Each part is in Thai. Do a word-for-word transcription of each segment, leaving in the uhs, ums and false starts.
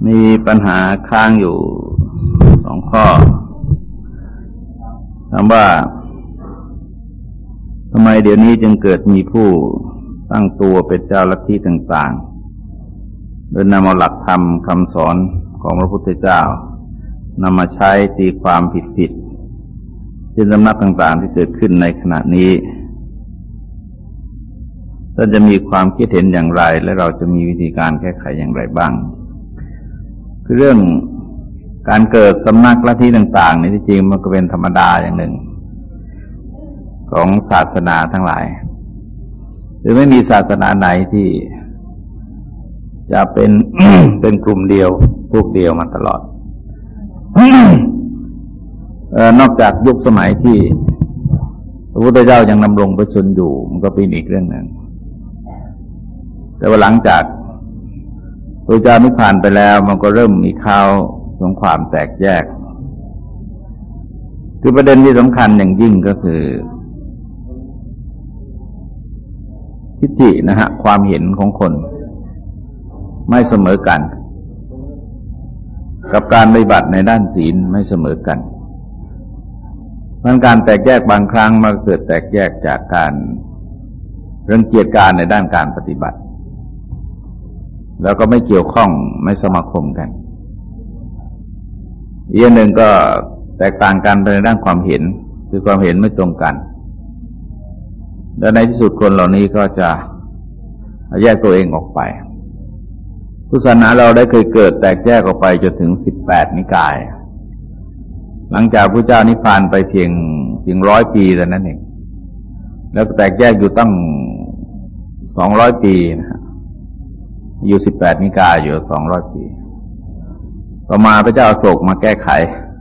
มีปัญหาค้างอยู่สองข้อถามว่าทำไมเดี๋ยวนี้จึงเกิดมีผู้ตั้งตัวเป็นเจ้าลัทธิต่างๆโดยนำเอาหลักธรรมคำสอนของพระพุทธเจ้านำมาใช้ตีความผิดๆที่สำนักต่างๆที่เกิดขึ้นในขณะนี้ท่านจะมีความคิดเห็นอย่างไรและเราจะมีวิธีการแก้ไขอย่างไรบ้างคือเรื่องการเกิดสำนักลัทธิต่างๆในที่จริงมันก็เป็นธรรมดาอย่างหนึ่งของศาสนาทั้งหลายหรือไม่มีศาสนาไหนที่จะเป็น เป็นกลุ่มเดียวพวกเดียวมาตลอด เอ่อนอกจากยุคสมัยที่พระพุทธเจ้ายังดำรงพระชนอยู่มันก็เป็นอีกเรื่องหนึ่งแต่ว่าหลังจากพระเจ้านิพพานไปแล้วมันก็เริ่มมีข่าวของความแตกแยกคือประเด็นที่สำคัญอย่างยิ่งก็คือทิฏฐินะฮะความเห็นของคนไม่เสมอกันกับการปฏิบัติในด้านศีลไม่เสมอกันเพราะการแตกแยกบางครั้งมันเกิดแตกแยกจากการรังเกียจการในด้านการปฏิบัติแล้วก็ไม่เกี่ยวข้องไม่สมาคมกันอีกอย่างหนึ่งก็แตกต่างกันในด้านความเห็นคือความเห็นไม่ตรงกันและในที่สุดคนเหล่านี้ก็จะแยกตัวเองออกไปพุทธศาสนาเราได้เคยเกิดแตกแยกออกไปจนถึงสิบแปดนิกายหลังจากพระเจ้านิพพานไปเพียงเพียงร้อยปีแต่นั้นเองแล้วก็แตกแยกอยู่ตั้งสองร้อยปีนะฮะอยู่สิบแปดนิกายอยู่สองร้อยปีต่อมาพระเจ้าอโศกมาแก้ไข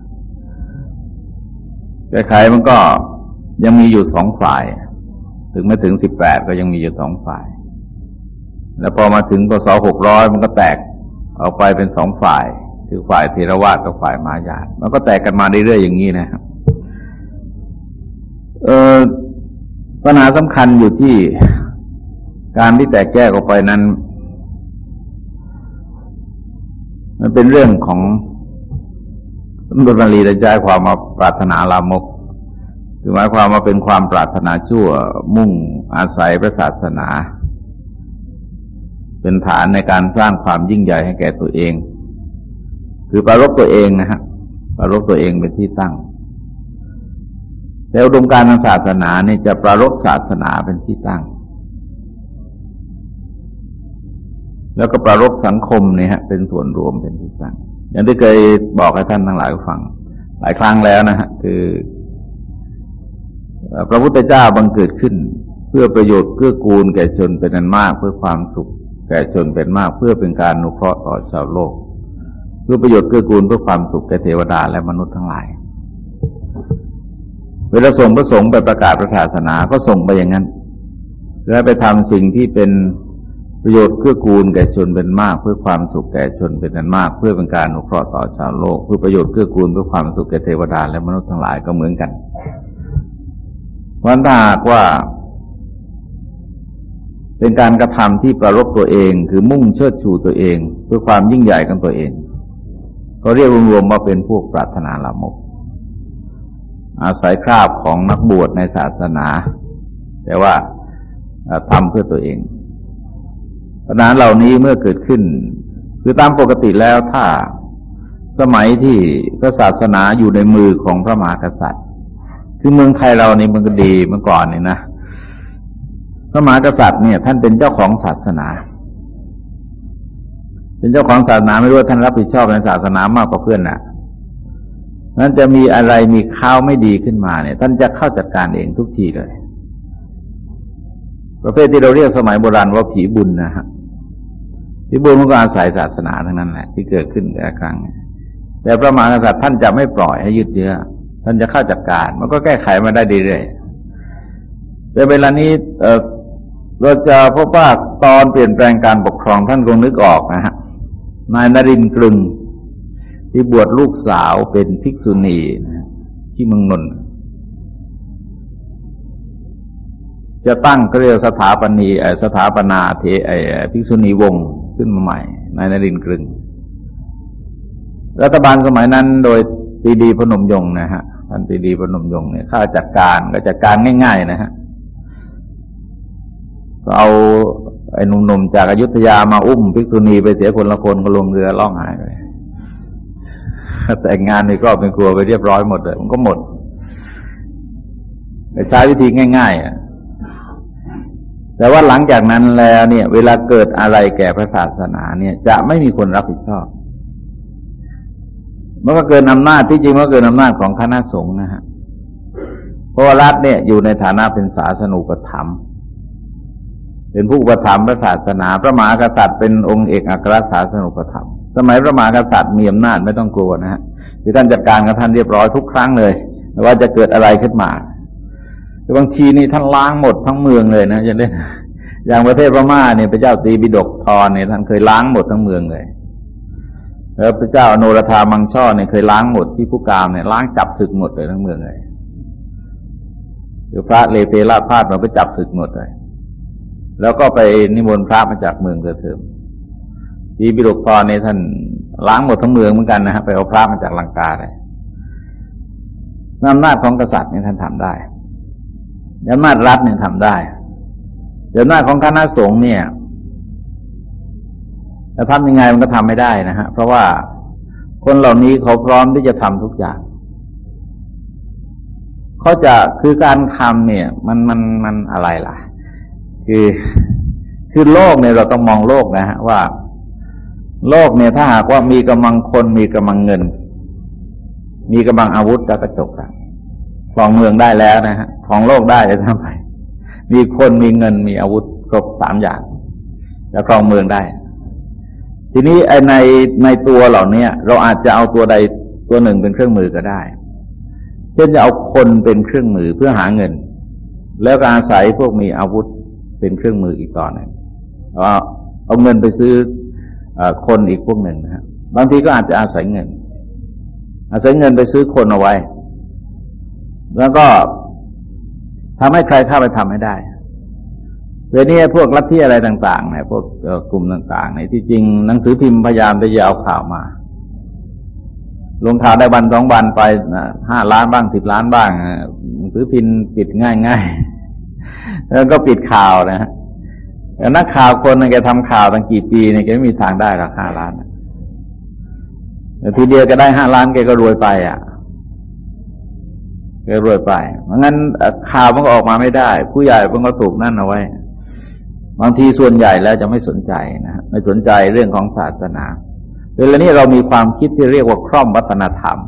แก้ไขมันก็ยังมีอยู่สองฝ่ายถึงไม่ถึงสิบแปดก็ยังมีอยู่สองฝ่ายแล้วพอมาถึงปศหกร้อยมันก็แตกออกไปเป็นสองฝ่ายคือฝ่ายเถรวาทกับฝ่ายมหายานมันก็แตกกันมาเรื่อยๆอย่างนี้นะครับเอ่อปัญหาสำคัญอยู่ที่การที่แตกแยกออกไปนั้นมันเป็นเรื่องของต้นบาลีได้ใจความมาปรารถนาลามกคือหมายความว่าเป็นความปรารถนาชั่วมุ่งอาศัยพระศาสนาเป็นฐานในการสร้างความยิ่งใหญ่ให้แก่ตัวเองคือปรารภตัวเองนะฮะปรารภตัวเองเป็นที่ตั้งแต่อุดมการณ์ทางศาสนาเนี่ยจะปรารภศาสนาเป็นที่ตั้งแล้วก็ปรารภสังคมเนี่ยฮะเป็นส่วนรวมเป็นที่ตั้งอย่างที่เคยบอกให้ท่านทั้งหลายฟังหลายครั้งแล้วนะฮะคือพระพุทธเจ้าบังเกิดขึ้นเพื่อประโยชน์เกื้อกูลแก่ชนเป็นอันมากเพื่อความสุขแก่ชนเป็นมากเพื่อเป็นการอนุเคราะห์ต่อชาวโลกเพื่อประโยชน์เกื้อกูลเพื่อความสุขแก่เทวดาและมนุษย์ทั้งหลายเวลาส่งพระสงฆ์ไปประกาศพระศาสนาก็ส่งไปอย่างนั้นและไปทำสิ่งที่เป็นประโยชน์เกื้อกูลแก่ชนเป็นมากเพื่อความสุขแก่ชนเป็นอันมากเพื่อเป็นการอนุเคราะห์ต่อชาวโลกเพื่อประโยชน์เกื้อกูลเพื่อความสุขแก่เทวดาและมนุษย์ทั้งหลายก็เหมือนกันวันถ้าหากว่าเป็นการกระทำที่ประรบตัวเองคือมุ่งเชิดชูตัวเองเพื่อความยิ่งใหญ่ของตัวเองก็เรียกรวมๆว่าเป็นพวกปรารถนาลามกอาศัยคราบของนักบวชในศาสนาแต่ว่าทำเพื่อตัวเองปัญหาเหล่านี้เมื่อเกิดขึ้นคือตามปกติแล้วถ้าสมัยที่พระศาสนาอยู่ในมือของพระมหากษัตริย์คือเมืองไทยเรานี่มันก็ดีเมื่อก่อนนี่นะพระมหากษัตริย์เนี่ยท่านเป็นเจ้าของศาสนาเป็นเจ้าของศาสนาไม่รู้ว่าท่านรับผิดชอบในศาสนามากกว่าเพื่อนน่ะนั้นจะมีอะไรมีข่าวไม่ดีขึ้นมาเนี่ยท่านจะเข้าจัดการเองทุกทีเลยประเภทที่เราเรียกสมัยโบราณว่าผีบุญนะฮะผีบุญมันก็อาศัยศาสนาทั้งนั้นแหละที่เกิดขึ้นแต่ละครั้งแต่พระมหากษัตริย์ท่านจะไม่ปล่อยให้ยืดเยื้อท่านจะเข้าจัดการมันก็แก้ไขมาได้เรื่อยๆแต่เวลานี้เอ่อเราจะพบว่าตอนเปลี่ยนแปลงการปกครองท่านคงนึกออกนะฮะนายนรินทร์กลึงที่บวชลูกสาวเป็นภิกษุณีนะที่เมืองนนท์จะตั้งก็เรียกสถาปนีสถาปนาเทไอภิกษุณีวงศ์ขึ้นมาใหม่นายนรินทร์กลึงรัฐบาลสมัยนั้นโดยปรีดีพนมยงค์นะฮะท่านปรีดีพนมยงค์เนี่ยข้าจัดการก็จัดการง่ายๆนะฮะก็เอาไอ้หนุ่มๆจากอยุธยามาอุ้มภิกษุณีไปเสียคนละคนก็ลงเรือล่องหายไปแต่งงานในครอบครัวไปเรียบร้อยหมดเลยมันก็หมดใช้วิธีง่ายๆแต่ว่าหลังจากนั้นแล้วเนี่ยเวลาเกิดอะไรแก่พระศาสนาเนี่ยจะไม่มีคนรับผิดชอบมันก็เกินอำนาจที่จริงมันก็เกินอำนาจของคณะสงฆ์นะฮะเพราะว่ารัฐเนี่ยอยู่ในฐานะเป็นศาสนูปถัมภ์เป็นผู้อุปถัมภ์พระศาสนาพระมหากษัตริย์เป็นองค์เอกอัครศาสนูปถัมภ์สมัยพระมหากษัตริย์มีอำนาจไม่ต้องกลัวนะฮะคือท่านจัดการกับท่านเรียบร้อยทุกครั้งเลยไม่ว่าจะเกิดอะไรขึ้นมาบางทีนี่ท่านล้างหมดทั้งเมืองเลยนะจะได้อย่างประเทศพม่าเนี่ยพระเจ้าตีบิดกทรเนี่ยท่านเคยล้างหมดทั้งเมืองเลยแล้วพระเจ้าอโนรธามังช่อเนี่ยเคยล้างหมดที่ผู้กามเนี่ยล้างจับศึกหมดเลยทั้งเมืองเลยหรือพระเลเปลาพาดมาไปจับศึกหมดเลยแล้วก็ไปนิมนต์พระมาจากเมืองเถิมตีบิดกทรเนี่ยท่านล้างหมดทั้งเมืองเหมือนกันนะฮะไปเอาพระมาจากลังกาเลยอำนาจของกษัตริย์เนี่ยท่านทำได้อำนาจรัฐเนี่ยทำได้อำนาจของคณะสงฆ์เนี่ยจะทำยังไงมันก็ทำไม่ได้นะฮะเพราะว่าคนเหล่านี้เขาพร้อมที่จะทำทุกอย่างเขาจะคือการทำเนี่ยมันมันมันอะไรล่ะคือคือโลกเนี่ยเราต้องมองโลกนะฮะว่าโลกเนี่ยถ้าหากว่ามีกำลังคนมีกำลังเงินมีกำลังอาวุธแล้วก็จบละครองเมืองได้แล้วนะฮะครองโลกได้เลยทำไมมีคนมีเงินมีอาวุธครบสามอย่างแล้วครองเมืองได้ทีนี้ไอ้ในในตัวเหล่านี้เราอาจจะเอาตัวใดตัวหนึ่งเป็นเครื่องมือก็ได้เช่นจะเอาคนเป็นเครื่องมือเพื่อหาเงินแล้วก็อาศัยพวกมีอาวุธเป็นเครื่องมืออีกต่อหนึ่งเอาเอาเงินไปซื้อคนอีกพวกหนึ่งนะฮะบางทีก็อาจจะอาศัยเงินอาศัยเงินไปซื้อคนเอาไว้แล้วก็ทำให้ใครเข้าไปทำให้ได้เดี๋ยวนี้พวกลัทธิอะไรต่างๆเนี่ยพวกกลุ่มต่างๆเนี่ยที่จริงหนังสือพิมพ์พยายามจะเอาข่าวมาลงข่าวได้วันสองวันไปห้าล้านบ้างสิบล้านบ้างหนังสือพิมพ์ปิดง่ายๆแล้วก็ปิดข่าวนะฮะแต่นักข่าวคนนึงแกทำข่าวตั้งกี่ปีเนี่ยแกไม่มีทางได้หรอกห้าล้านแต่ทีเดียวก็ได้ห้าล้านแกก็รวยไปอ่ะแกรวยไปเพราะงั้นข่าวมันก็ออกมาไม่ได้ผู้ใหญ่มันก็ถูกนั่นเอาไว้บางทีส่วนใหญ่แล้วจะไม่สนใจนะไม่สนใจเรื่องของศาสนาเวลานี้เรามีความคิดที่เรียกว่าครอบวัฒนธรรม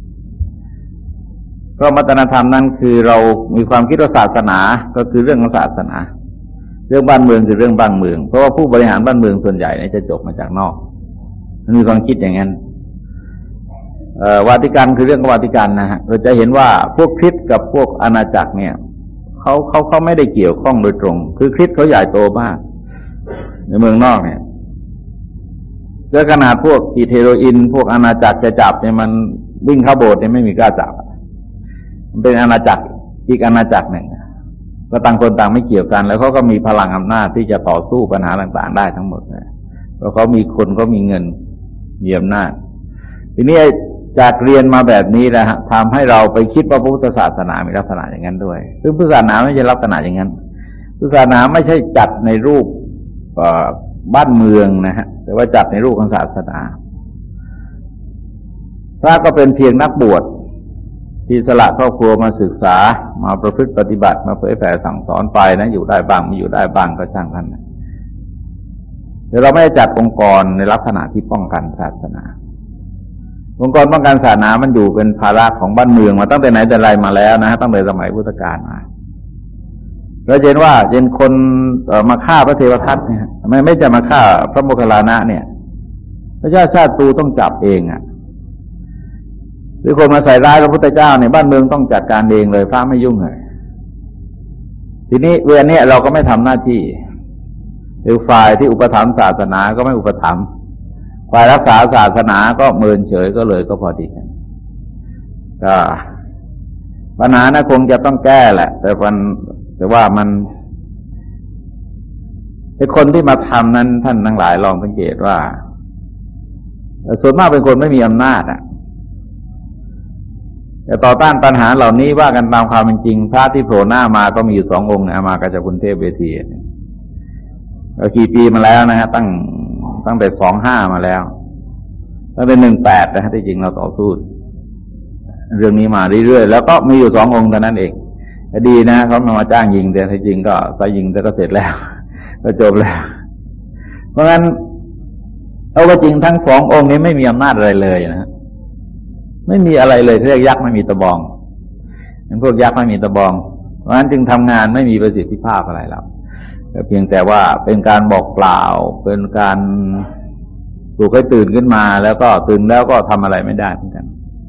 ครอบวัฒนธรรมนั้นคือเรามีความคิดว่าศาสนาก็คือเรื่องของศาสนาเรื่องบ้านเมืองคือเรื่องบ้านเมืองเพราะว่าผู้บริหารบ้านเมืองส่วนใหญ่เนี่ยจะจบมาจากนอกมันมีความคิดอย่างนั้นวาติกันคือเรื่องของวาติกันนะฮะเราจะเห็นว่าพวกคริสต์กับพวกอาณาจักรเนี่ยเขาเขาเขาไม่ได้เกี่ยวข้องโดยตรงคือคริสต์เขาใหญ่โตมากในเมืองนอกเนี่ยเจอขนาดพวกกีเทโรอินพวกอาณาจักรจะจับเนี่ยมันวิ่งเข้าโบสถ์เนี่ยไม่มีกล้าจับมันเป็นอาณาจักรอีกอาณาจักรหนึ่งก็ต่างคนต่างไม่เกี่ยวกันแล้วเขาก็มีพลังอำนาจที่จะต่อสู้ปัญหาต่างๆได้ทั้งหมดเลยเพราะเขามีคนเขามีเงินมีอำนาจทีนี้จากเรียนมาแบบนี้นะฮะทำให้เราไปคิดว่าพุทธศาสนามีลักษณะอย่างนั้นด้วยซึ่งพุทธศาสนาไม่ใช่ลักษณะอย่างนั้นพุทธศาสนาไม่ใช่จัดในรูปบ้านเมืองนะฮะแต่ว่าจัดในรูปของศาสนาพระก็เป็นเพียงนักบวชที่สละครอบครัวมาศึกษามาประพฤติปฏิบัติมาเผยแผ่สั่งสอนไปนะอยู่ได้บ้างไม่อยู่ได้บ้างก็ช่างท่านนะแต่เราไม่ได้จัดองค์กรในลักษณะที่ป้องกันศาสนาองค์กรป้องกันศาสนามันอยู่เป็นภาระของบ้านเมืองมาตั้งแต่ไหนแต่ไรมาแล้วนะตั้งแต่สมัยพุทธกาลมาเราเห็นว่าเห็นคนมาฆ่าพระเทวทัตเนี่ยไม่ไม่จะมาฆ่าพระโมคคัลลานะเนี่ยพระเจ้าชาติตูต้องจับเองอ่ะหรือคนมาใส่ร้ายพระพุทธเจ้าเนี่ยบ้านเมืองต้องจัดการเองเลยพระไม่ยุ่งเลยทีนี้เวลาเนี้ยเราก็ไม่ทำหน้าที่หรือฝ่ายที่อุปถัมภ์ศาสนาก็ไม่อุปถัมภ์ฝ่ายรักษาศาสนาก็เมินเฉยก็เลยก็พอดีกันก็ปัญหานะคงจะต้องแก้แหละแต่มันแต่ว่ามันไอ้คนที่มาทำนั้นท่านทั้งหลายลองสังเกตว่าส่วนมากเป็นคนไม่มีอำนาจอ่ะแต่ต่อต้านปัญหาเหล่านี้ว่ากันตามความเป็นจริงพระที่โผล่หน้ามาก็มีอยู่สององค์นะมากับเจ้าคุณเทพเวทีก็กี่ปีมาแล้วนะฮะตั้งตั้งแต่สองห้ามาแล้วตั้งแต่หนึ่งแปดนะฮะที่จริงเราต่อสู้เรื่องนี้มาเรื่อยๆแล้วก็มีอยู่สององค์เท่านั้นเองดีนะเขามาจ้างยิงแต่ที่จริงก็ไปยิงแต่ก็เสร็จแล้วก็จบแล้วเพราะงั้นเอาว่าจริงทั้งสององค์นี้ไม่มีอำนาจอะไรเลยนะฮะไม่มีอะไรเลยเรียกยักษ์ไม่มีตะบองเป็นพวกยักษ์ไม่มีตะบองเพราะฉะนั้นจึงทำงานไม่มีประสิทธิภาพอะไรหรอกเพียงแต่ว่าเป็นการบอกกล่าวเป็นการปลุกให้ตื่นขึ้นมาแล้วก็ตื่นแล้วก็ทำอะไรไม่ได้เหมือนกัน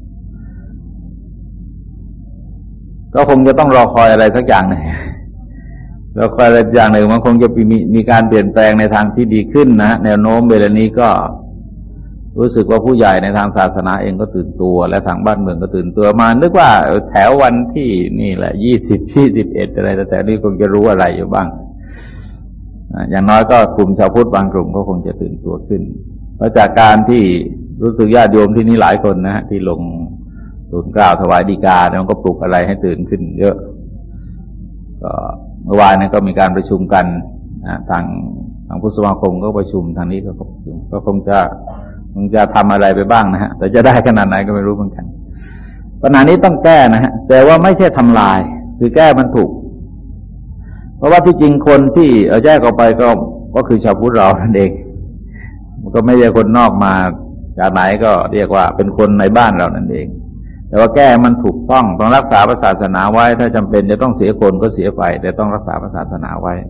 ก็คงจะต้องรอคอยอะไรสักอย่างหนึ่งรอคอยอะไรอย่างหนึ่งมันคงจะมีมีการเปลี่ยนแปลงในทางที่ดีขึ้นนะแนวโน้มเวลานี้ก็รู้สึกว่าผู้ใหญ่ในทางศาสนาเองก็ตื่นตัวและทางบ้านเมืองก็ตื่นตัวมานึกว่าแถววันที่นี่แหละยี่สิบยี่สิบเอ็ดอะไรแต่นี่คงจะรู้อะไรอยู่บ้างอย่างน้อยก็กลุ่มชาวพุทธบางกลุ่มก็คงจะตื่นตัวขึ้นเพราะจากการที่รู้สึกญาติโยมที่นี่หลายคนนะฮะที่ลงทูลเกล้าถวายฎีกาเนี่ยมันก็ปลุกอะไรให้ตื่นขึ้นเยอะก็เมื่อวานนี้ก็มีการประชุมกันนะทางทางพุทธสมาคมก็ประชุมทางนี้ก็ประชุมก็คงจะคงจะทำอะไรไปบ้างนะฮะแต่จะได้ขนาดไหนก็ไม่รู้เหมือนกันปัญหานี้ต้องแก้นะฮะแต่ว่าไม่ใช่ทำลายคือแก้มันถูกเพราะว่าที่จริงคนที่เอาแยกออกไปก็ก็คือชาวพุทธเรานั่นเองมันก็ไม่ใช่คนนอกมาจากไหนก็เรียกว่าเป็นคนในบ้านเรานั่นเองแต่ว่าแก้มันถูกต้องต้องรักษาศาสนาไว้ถ้าจำเป็นจะต้องเสียคนก็เสียไปแต่ต้องรักษาศาสนาไว้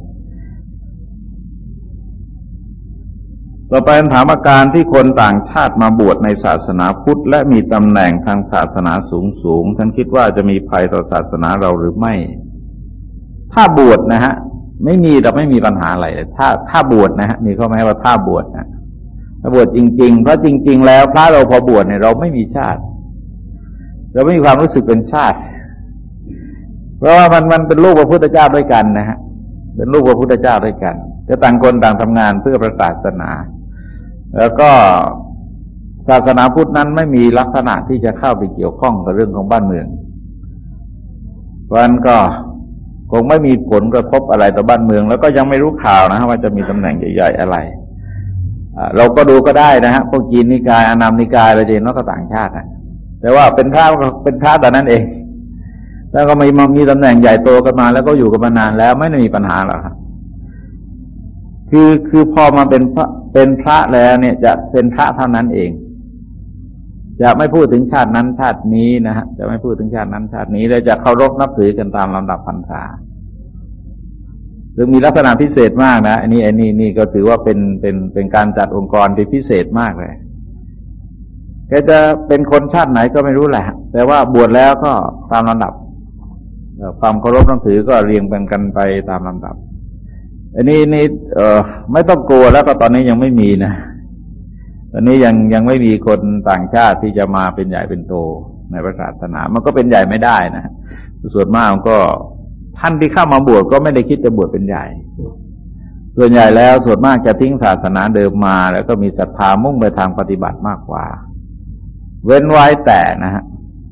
ต่อไปถามอาการที่คนต่างชาติมาบวชในศาสนาพุทธและมีตำแหน่งทางศาสนาสูงสูงท่านคิดว่าจะมีภัยต่อศาสนาเราหรือไม่ถ้าบวชนะฮะไม่มีเราไม่มีปัญหาอะไรเลยถ้าถ้าบวชนะฮะมีข้อแม้ว่าถ้าบวชนะถ้าบวชจริงๆเพราะจริงๆแล้วพระเราพอบวชเนี่ยเราไม่มีชาติเราไม่มีความรู้สึกเป็นชาติเพราะว่ามันมันเป็นลูกพระพุทธเจ้าด้วยกันนะฮะเป็นลูกพระพุทธเจ้าด้วยกันจะต่างคนต่างทำงานเพื่อพระศาสนาแล้วก็ศาสนาพุทธนั้นไม่มีลักษณะที่จะเข้าไปเกี่ยวข้องกับเรื่องของบ้านเมืองเพราะฉะนั้นก็คงไม่มีผลกระทบอะไรต่อบ้านเมืองแล้วก็ยังไม่รู้ข่าวนะว่าจะมีตำแหน่งใหญ่ๆอะไรเราก็ดูก็ได้นะฮะพวกจีนนิกายอานามนิกายอะไรเจนแล้วก็ต่างชาตินะแต่ว่าเป็นพระเป็นพระแต่นั้นเองแล้วก็มีมีตำแหน่งใหญ่โตกันมาแล้วก็อยู่กันมานานแล้วไม่ได้มีปัญหาหรอกครับคือคือพอมาเป็นพระเป็นพระแล้วเนี่ยจะเป็นพระเท่านั้นเองจะไม่พูดถึงชาตินั้นชาตินี้นะฮะจะไม่พูดถึงชาตินั้นชาตินี้แล้วจะเคารพนับถือกันตามลำดับพรรษาซึ่งมีลักษณะพิเศษมากนะอันนี้อันนี้นี่ก็ถือว่าเป็นเป็นเป็นการจัดองค์กรที่พิเศษมากเลยแกจะเป็นคนชาติไหนก็ไม่รู้แหละแต่ว่าบวชแล้วก็ตามลำดับความเคารพนับถือก็เรียงเป็นกันไปตามลำดับอันนี้นี่เอ่อไม่ต้องกลัวแล้วก็ตอนนี้ยังไม่มีนะตอนนี้ยังยังไม่มีคนต่างชาติที่จะมาเป็นใหญ่เป็นโตในพระศาสนามันก็เป็นใหญ่ไม่ได้นะส่วนมากก็ท่านที่เข้ามาบวชก็ไม่ได้คิดจะบวชเป็นใหญ่ส่วนใหญ่แล้วส่วนมากจะทิ้งศาสนาเดิมมาแล้วก็มีศรัทธามุ่งไปทางปฏิบัติมากกว่าเว้นไว้แต่นะฮะ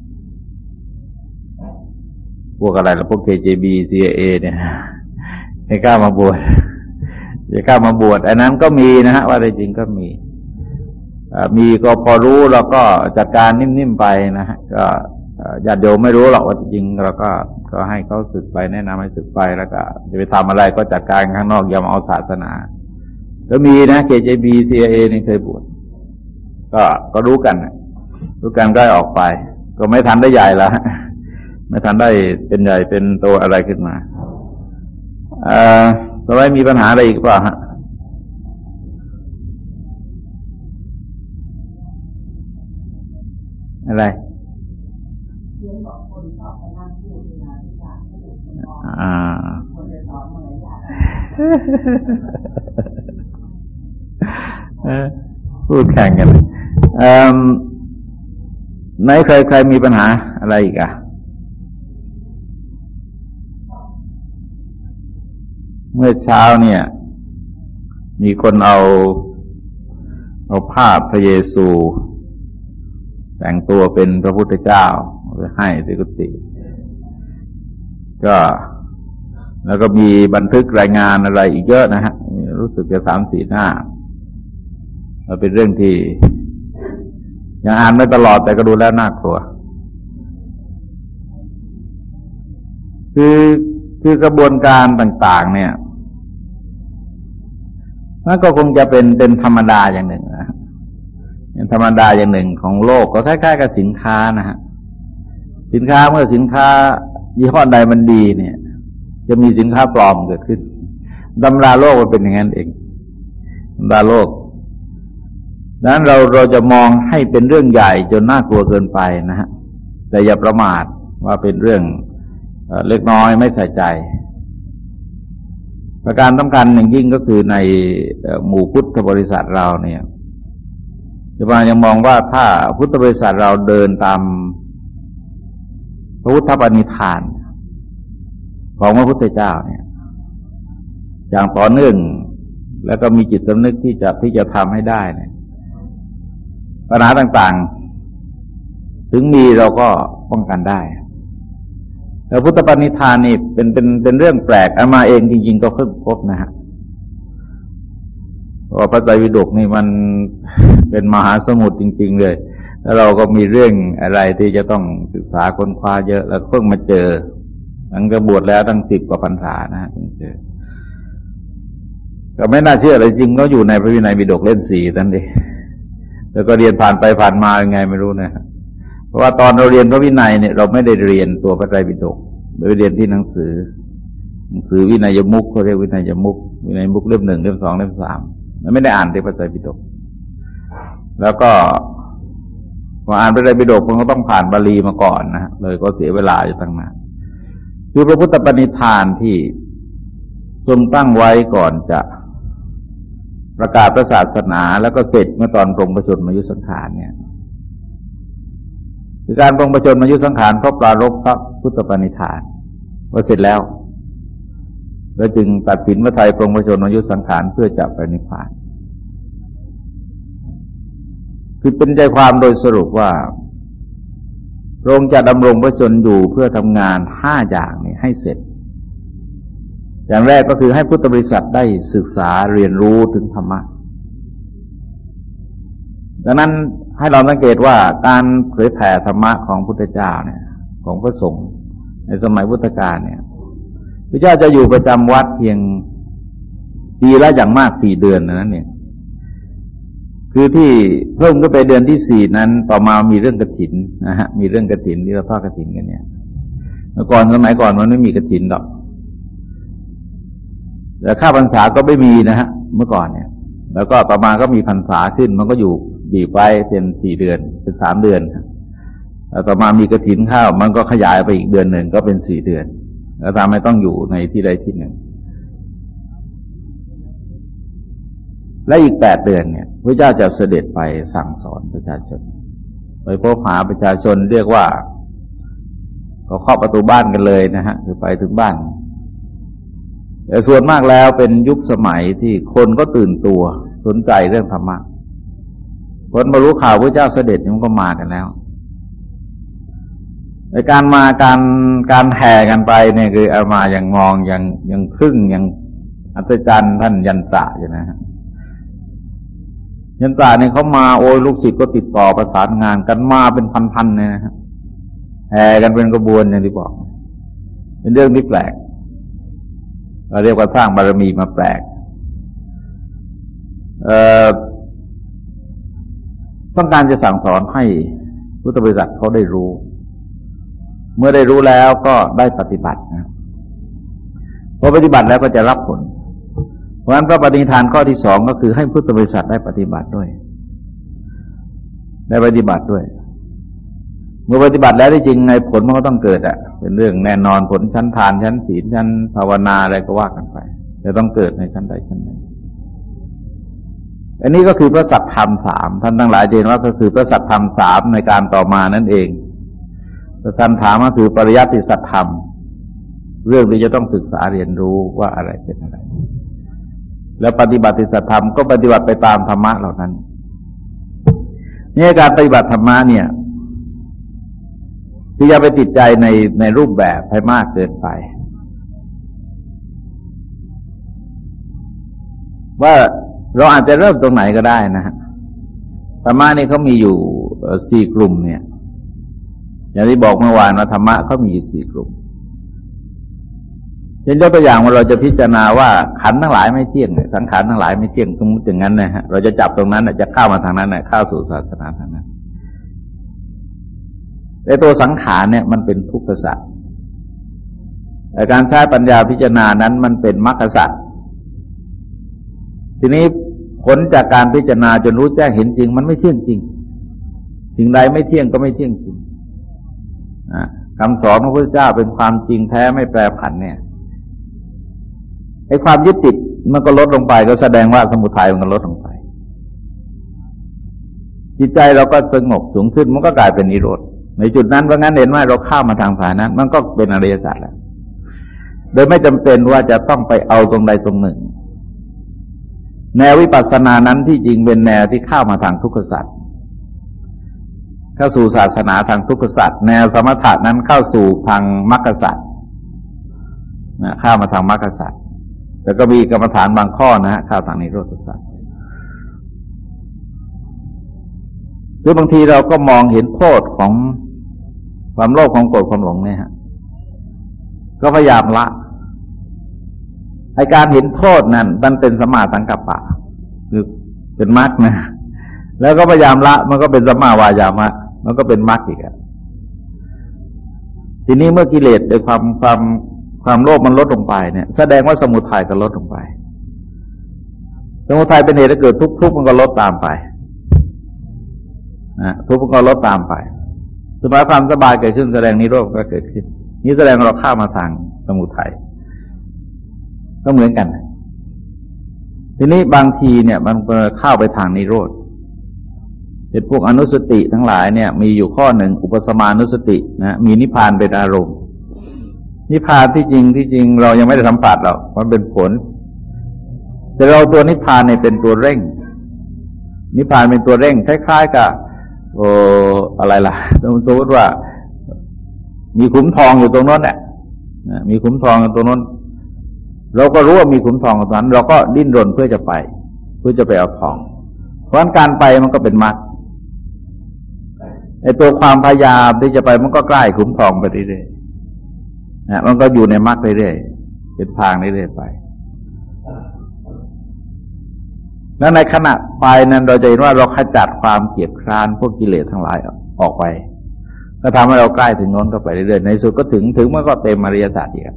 พวกอะไรล่ะพวก เค เจ บี ซี ไอ เอ เนี่ยไม่กล้ามาบวชจะกล้ามาบวชอันนั้นก็มีนะฮะว่าจริงก็มีมีก็พอรู้แล้วก็จัดการนิ่มๆไปนะฮะก็ญาติโยมไม่รู้หรอกว่าจริงเราก็ก็ให้เขาสึกไปแนะนำให้สึกไปแล้วก็จะไปทำอะไรก็จัดการข้างนอกอย่ามาเอาศาสนาก็มีนะ เค เจ บี ซี ไอ เอ นี่เคยบวชก็ก็รู้กันรู้กันก็ออกไปก็ไม่ทันได้ใหญ่ละไม่ทันได้เป็นใหญ่เป็นโตอะไรขึ้นมาเอ่อต่อไปมีปัญหาอะไรอีกเปล่าฮะอะไรอ่าพูดแข่งกันเอ่อไหนใครใครมีปัญหาอะไรอีกอ่ะเมื่อเช้าเนี่ยมีคนเอาเอาภาพพระเยซูแต่งตัวเป็นพระพุทธเจ้าไปให้ที่กุฏิก็แล้วก็มีบันทึกรายงานอะไรอีกเยอะนะฮะรู้สึกจะสามสี่หน้ามันเป็นเรื่องที่ยังอ่านไม่ตลอดแต่ก็ดูแล้วน่ากลัวคือคือกระบวนการต่างๆเนี่ยมันก็คงจะเป็นเป็นธรรมดาอย่างหนึ่งนะเป็นธรรมดาอย่างหนึ่งของโลกก็คล้ายๆกับสินค้านะฮะสินค้าเมื่อสินค้ายี่ห้อใดมันดีเนี่ยจะมีสินค้าปลอมเกิดขึ้นตำราโลกมันเป็นอย่างนั้นเองตำราโลกดังนั้นเราเราจะมองให้เป็นเรื่องใหญ่จนน่ากลัวเกินไปนะฮะแต่อย่าประมาทว่าเป็นเรื่องเล็กน้อยไม่ใส่ใจประการสำคัญอย่างยิ่งก็คือในหมู่พุทธบริษัทเราเนี่ยจะมายังมองว่าถ้าพุทธบริษัทเราเดินตามพระพุทธปณิธานของพระพุทธเจ้าเนี่ยอย่างต่อเนื่องแล้วก็มีจิตสำนึกที่จะที่จะทำให้ได้เนี่ยปัญหาต่างๆถึงมีเราก็ป้องกันได้แต่พุทธปณิธานนี่เป็นเป็นเป็นเรื่องแปลกอามาเองจริงๆก็เพิ่งพบนะฮะเพราะพระไตรปิฎกนี่มันเป็นมหาสมุทรจริงๆเลยแล้วเราก็มีเรื่องอะไรที่จะต้องศึกษาค้นคว้าเยอะแล้วเพิ่งมาเจอหลังจากบวชแล้วตั้งสิบกว่าพรรษานะฮะถึงเจอก็ไม่น่าเชื่อเลยจริงก็อยู่ในพระวินัยปิฎกเล่มสี่นั่นเองแล้วก็เรียนผ่านไปผ่านมายังไงไม่รู้นะเพราะว่าตอนเราเรียนพระวินัยเนี่ยเราไม่ได้เรียนตัวพระไตรปิฎกโดยเรียนที่หนังสือหนังสือวินัยมุขเขาเรียกวินัยมุขวินัยมุขเล่มหนึ่งเล่มสองเล่มสามแล้วไม่ได้อ่านที่พระไตรปิฎกแล้วก็พออ่านพระไตรปิฎกมันก็ต้องผ่านบาลีมาก่อนนะเลยก็เสียเวลาอยู่ตั้งนานคือพระพุทธปณิธานที่ทรงตั้งไว้ก่อนจะประกาศพระศาสนาแล้วก็เสร็จเมื่อตอนปรงพระชนมายุสังขารเนี่ยคือการปรงพระชนมายุสังขารเพราะปรารภพระพุทธปณิธานว่าเสร็จแล้วแล้วจึงตัดสินพระทัยปรงพระชนมายุสังขารเพื่อจะไปนิพพานคือเป็นใจความโดยสรุปว่าพระองค์จะดำรงพระชนอยู่เพื่อทำงานห้าอย่างนี้ให้เสร็จอย่างแรกก็คือให้พุทธบริษัทได้ศึกษาเรียนรู้ถึงธรรมะดังนั้นให้เราสังเกตว่าการเผยแผ่ธรรมะของพุทธเจ้าเนี่ยของพระสงฆ์ในสมัยพุทธกาลเนี่ยพระเจ้าจะอยู่ประจำวัดเพียงปีละอย่างมากสี่เดือนนั้นเนี่ยคือที่เพิ่มก็ไปเดือนที่สี่นั้นต่อมามีเรื่องกฐินนะฮะมีเรื่องกฐินที่เราทอดกฐินกันเนี่ยเมื่อก่อนสมัยก่อนมันไม่มีกฐินหรอกแต่ค่าพรรษาก็ไม่มีนะฮะเมื่อก่อนเนี่ยแล้วก็ต่อมาก็มีพรรษาขึ้นมันก็อยู่บีบไว้เป็นสี่เดือนเป็นสามเดือนแล้วต่อมามีกฐินข้าวมันก็ขยายไปอีกเดือนหนึ่งก็เป็นสี่เดือนแล้วทำให้ต้องอยู่ในที่ใดที่หนึ่งและอีกแปดเดือนเนี่ยพระเจ้าจะเสด็จไปสั่งสอนประชาชนไปพบหาประชาชนเรียกว่าก็เคาะประตูบ้านกันเลยนะฮะคือไปถึงบ้านแต่ส่วนมากแล้วเป็นยุคสมัยที่คนก็ตื่นตัวสนใจเรื่องธรรมะคนมารู้ข่าวพระเจ้าเสด็จมันก็มากันแล้วในการมาการการแห่กันไปเนี่ยคือเอามาอย่างมองอย่างอย่างทึ่งอย่างอัศจรรย์ท่านยันตะอยู่นะฮะยันตะเนี่ยเขามาโอ้ยลูกศิษย์ก็ติดต่อประสานงานกันมาเป็นพันๆเนี่ยนะฮะแห่กันเป็นกระบวนอย่างที่บอกเป็นเรื่องที่แปลกเราเรียกว่าสร้างบารมีมาแปลกเอ่อต้องการจะสั่งสอนให้พุทธบริษัทเขาได้รู้เมื่อได้รู้แล้วก็ได้ปฏิบัตินะพอปฏิบัติแล้วก็จะรับผลเพราะฉะนั้นพระปฏิญาณข้อที่สองก็คือให้พุทธบริษัทได้ปฏิบัติด้วยได้ปฏิบัติด้วยเมื่อปฏิบัติแล้วที่จริงไงผลมันก็ต้องเกิดอ่ะเป็นเรื่องแน่นอนผลชั้นทานชั้นศีลชั้นภาวนาอะไรก็ว่ากันไปจะต้องเกิดในชั้นใดชั้นหนึ่งอันนี้ก็คือพระสัทธรรมสามท่านทั้งหลายเห็นว่าก็คือพระสัทธรรมสามในการต่อมานั่นเองท่านถามก็คือปริยัติสัทธรรมเรื่องที่จะต้องศึกษาเรียนรู้ว่าอะไรเป็นอะไรแล้วปฏิบัติสัทธรรมก็ปฏิบัติไปตามธรรมะเหล่านั้นนี่การปฏิบัติธรรมะเนี่ยที่จะไปติดใจในในรูปแบบให้มากเกินไปว่าเราอาจจะเริ่มตรงไหนก็ได้นะฮะธรรมะนี่เขามีอยู่สี่กลุ่มเนี่ยอย่างที่บอกเมื่อวานว่าธรรมะเขามีอยู่สี่กลุ่มเช่นยกตัวอย่างว่าเราจะพิจารณาว่าขันธ์ทั้งหลายไม่เที่ยงสังขารทั้งหลายไม่เที่ยงสมมติอย่างนั้นนะฮะเราจะจับตรงนั้นจะเข้ามาทางนั้นเข้าสู่ศาสนาทางนั้นแต่ตัวสังขารเนี่ยมันเป็นทุกขสัจแต่การใช้ปัญญาพิจารณานั้นมันเป็นมรรคสัจทีนี้ผลจากการพิจารณาจนรู้แจ้งเห็นจริงมันไม่เที่ยงจริงสิ่งใดไม่เที่ยงก็ไม่เที่ยงจริงคำสอนของพระพุทธเจ้าเป็นความจริงแท้ไม่แปรผันเนี่ยไอ้ความยึดติดมันก็ลดลงไปก็แสดงว่าสมุทัยมันก็ลดลงไปจิตใจเราก็สงบสูงขึ้นมันก็กลายเป็นนิโรธในจุดนั้นเพราะงั้นเห็นว่าเราเข้ามาทางสายนั้นมันก็เป็นอริยสัจแล้วโดยไม่จำเป็นว่าจะต้องไปเอาตรงใดตรงหนึ่งแนววิปัสสนานั้นที่จริงเป็นแนวที่เข้ามาทางทุกขสัจเข้าสู่ศาสนาทางทุกขสัจแนวสมถะนั้นเข้าสู่ทางมรรคสัจนะเข้ามาทางมรรคสัจแต่ก็มีกรรมฐานบางข้อนะฮะเข้าทางนิโรธสัจหรือบางทีเราก็มองเห็นโทษของความโลภความโกรธความหลงเนี่ยฮะก็พยายามละไอ้การเห็นโทษนั้นมันเป็นสัมมาสังกัปปะคือเป็นมรรคนะแล้วก็พยายามละมันก็เป็นสัมมาวายามะมันก็เป็นมรรคอีกอ่ะทีนี้เมื่อกิเลสโดยความความความโลภมันลดลงไปเนี่ยแสดงว่าสมุทัยก็ลดลงไปสมุทัยเป็นเหตุให้เกิดทุกข์ทุกข์มันก็ลดตามไปนะทุกข์มันก็ลดตามไปสภาวะความสบายเกิดขึ้นแสดงนิโรธก็เกิดขึ้นนี่แสดงเราเข้ามาทางสมุทัยก็เหมือนกันทีนี้บางทีเนี่ยมันเข้าไปทางนิโรธเป็นพวกอนุสติทั้งหลายเนี่ยมีอยู่ข้อหนึ่งอุปสมานุสตินะมีนิพพานเป็นอารมณ์นิพพานที่จริงที่จริงเรายังไม่ได้สัมผัสหรอกมันเป็นผลแต่เราตัวนิพพานเนี่ยเป็นตัวเร่งนิพพานเป็นตัวเร่งคล้ายๆกับโอ้อะไรล่ะสมมติว่ามีขุมทองอยู่ตรงนั้นแหละมีขุมทองอยู่ตรงนั้นเราก็รู้ว่ามีขุมทองตรงนั้นเราก็ดิ้นรนเพื่อจะไปเพื่อจะไปเอาทองเพราะการไปมันก็เป็นมรรคไอ้ตัวความพยายามที่จะไปมันก็ใกล้ขุมทองไปเรื่อยๆนะมันก็อยู่ในมรรคเรื่อยๆเป็นทางเรื่อยๆไปแล้วในขณะไปนั้นเราจะเห็นว่าเราขจัดความเกลียดคร้านพวกกิเลสทั้งหลายออกไปก็ทำให้เราใกล้ถึงโน้นก็ไปเรื่อยๆในสุดก็ถึงถึงมันก็เต็มอริยสัจอีก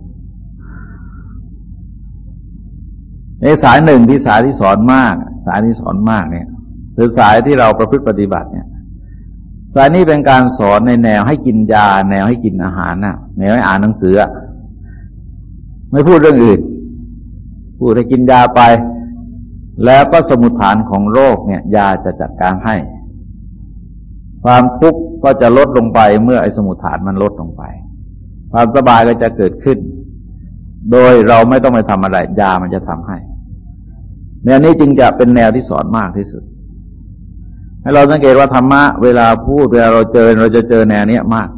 ในสายหนึ่งที่สายที่สอนมากสายที่สอนมากเนี่ยคือสายที่เราประพฤติปฏิบัติเนี่ยสายนี้เป็นการสอนในแนวให้กินยาแนวให้กินอาหารน่ะแนวให้อ่านหนังสือไม่พูดเรื่องอื่นพูดให้กินยาไปแล้วก็สมุฏฐานของโรคเนี่ยยาจะจัดการให้ความทุกข์ก็จะลดลงไปเมื่อไอ้สมุฏฐานมันลดลงไปความสบายก็จะเกิดขึ้นโดยเราไม่ต้องไปทำอะไรยามันจะทำให้แนวนี้จึงจะเป็นแนวที่สอนมากที่สุดให้เราสังเกตว่าธรรมะเวลาพูดเวลาเราเจอเราจะเจอแนวนี้มาก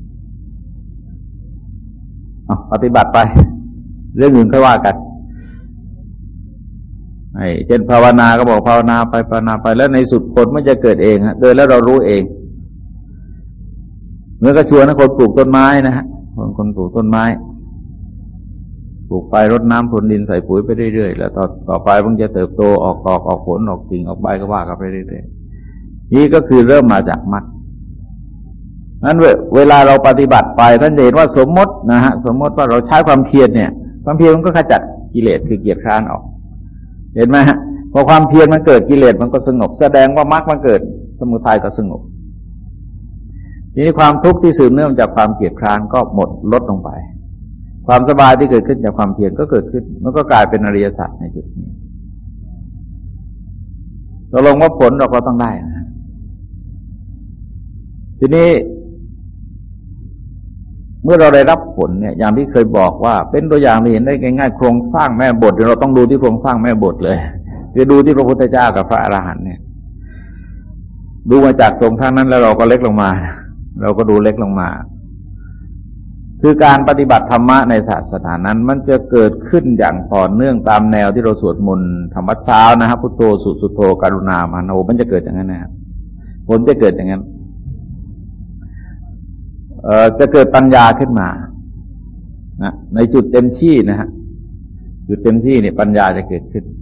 เอาปฏิบัติไปเรื่องอื่นค่อยว่ากันไอ้เช่นภาวนาก็บอกภาวนาไปภาวนาไปแล้วในสุดผลมันจะเกิดเองฮะเกิดแล้วเรารู้เองเมื่อก็ชวนให้คนปลูกต้นไม้นะฮะคนคนปลูกต้นไม้ปลูกไปรดน้ำพรวนดินใส่ปุ๋ยไปเรื่อยๆแล้วต่อต่อไปมันจะเติบโตออกดอกออกผลออกกิ่งออกใบก็ว่ากันไปเรื่อยๆนี่ก็คือเริ่มมาจากมรรคนั้นเวลาเราปฏิบัติไปท่านจะเห็นว่าสมมตินะฮะสมมติว่าเราใช้ความเพียรเนี่ยความเพียรมันก็ขจัดกิเลสคือเกียจคร้านออกเห็นไหมฮะพอความเพียรมันเกิดกิเลสมันก็สงบแสดงว่ามรรคมันเกิดสมุทัยก็สงบทีนี้ความทุกข์ที่สืบเนื่องจากความเกียจคร้านก็หมดลดลงไปความสบายที่เกิดขึ้นจากความเพียรก็เกิดขึ้นมันก็กลายเป็นอริยสัจในจุดนี้ตกลงว่าผลเราก็ต้องได้นะทีนี้เมื่อเราได้รับผลเนี่ยอย่างที่เคยบอกว่าเป็นตัวอย่างที่เห็นได้ง่ายๆโครงสร้างแม่บทเราต้องดูที่โครงสร้างแม่บทเลยคือดูที่พระพุทธเจ้ากับพระอรหันต์เนี่ยดูมาจากทรงท่านนั้นแล้วเราก็เล็กลงมาเราก็ดูเล็กลงมาคือการปฏิบัติธรรมะในศาสนานั้นมันจะเกิดขึ้นอย่างต่อเนื่องตามแนวที่เราสวดมนต์ธรรมวัดเช้านะครับพุทโธสุสุโธกรุณามโนมันจะเกิดอย่างนั้นนะครับผลจะเกิดอย่างนั้นเอ่อจะเกิดปัญญาขึ้นมานะในจุดเต็มที่นะฮะจุดเต็มที่เนี่ยปัญญาจะเกิดขึ้น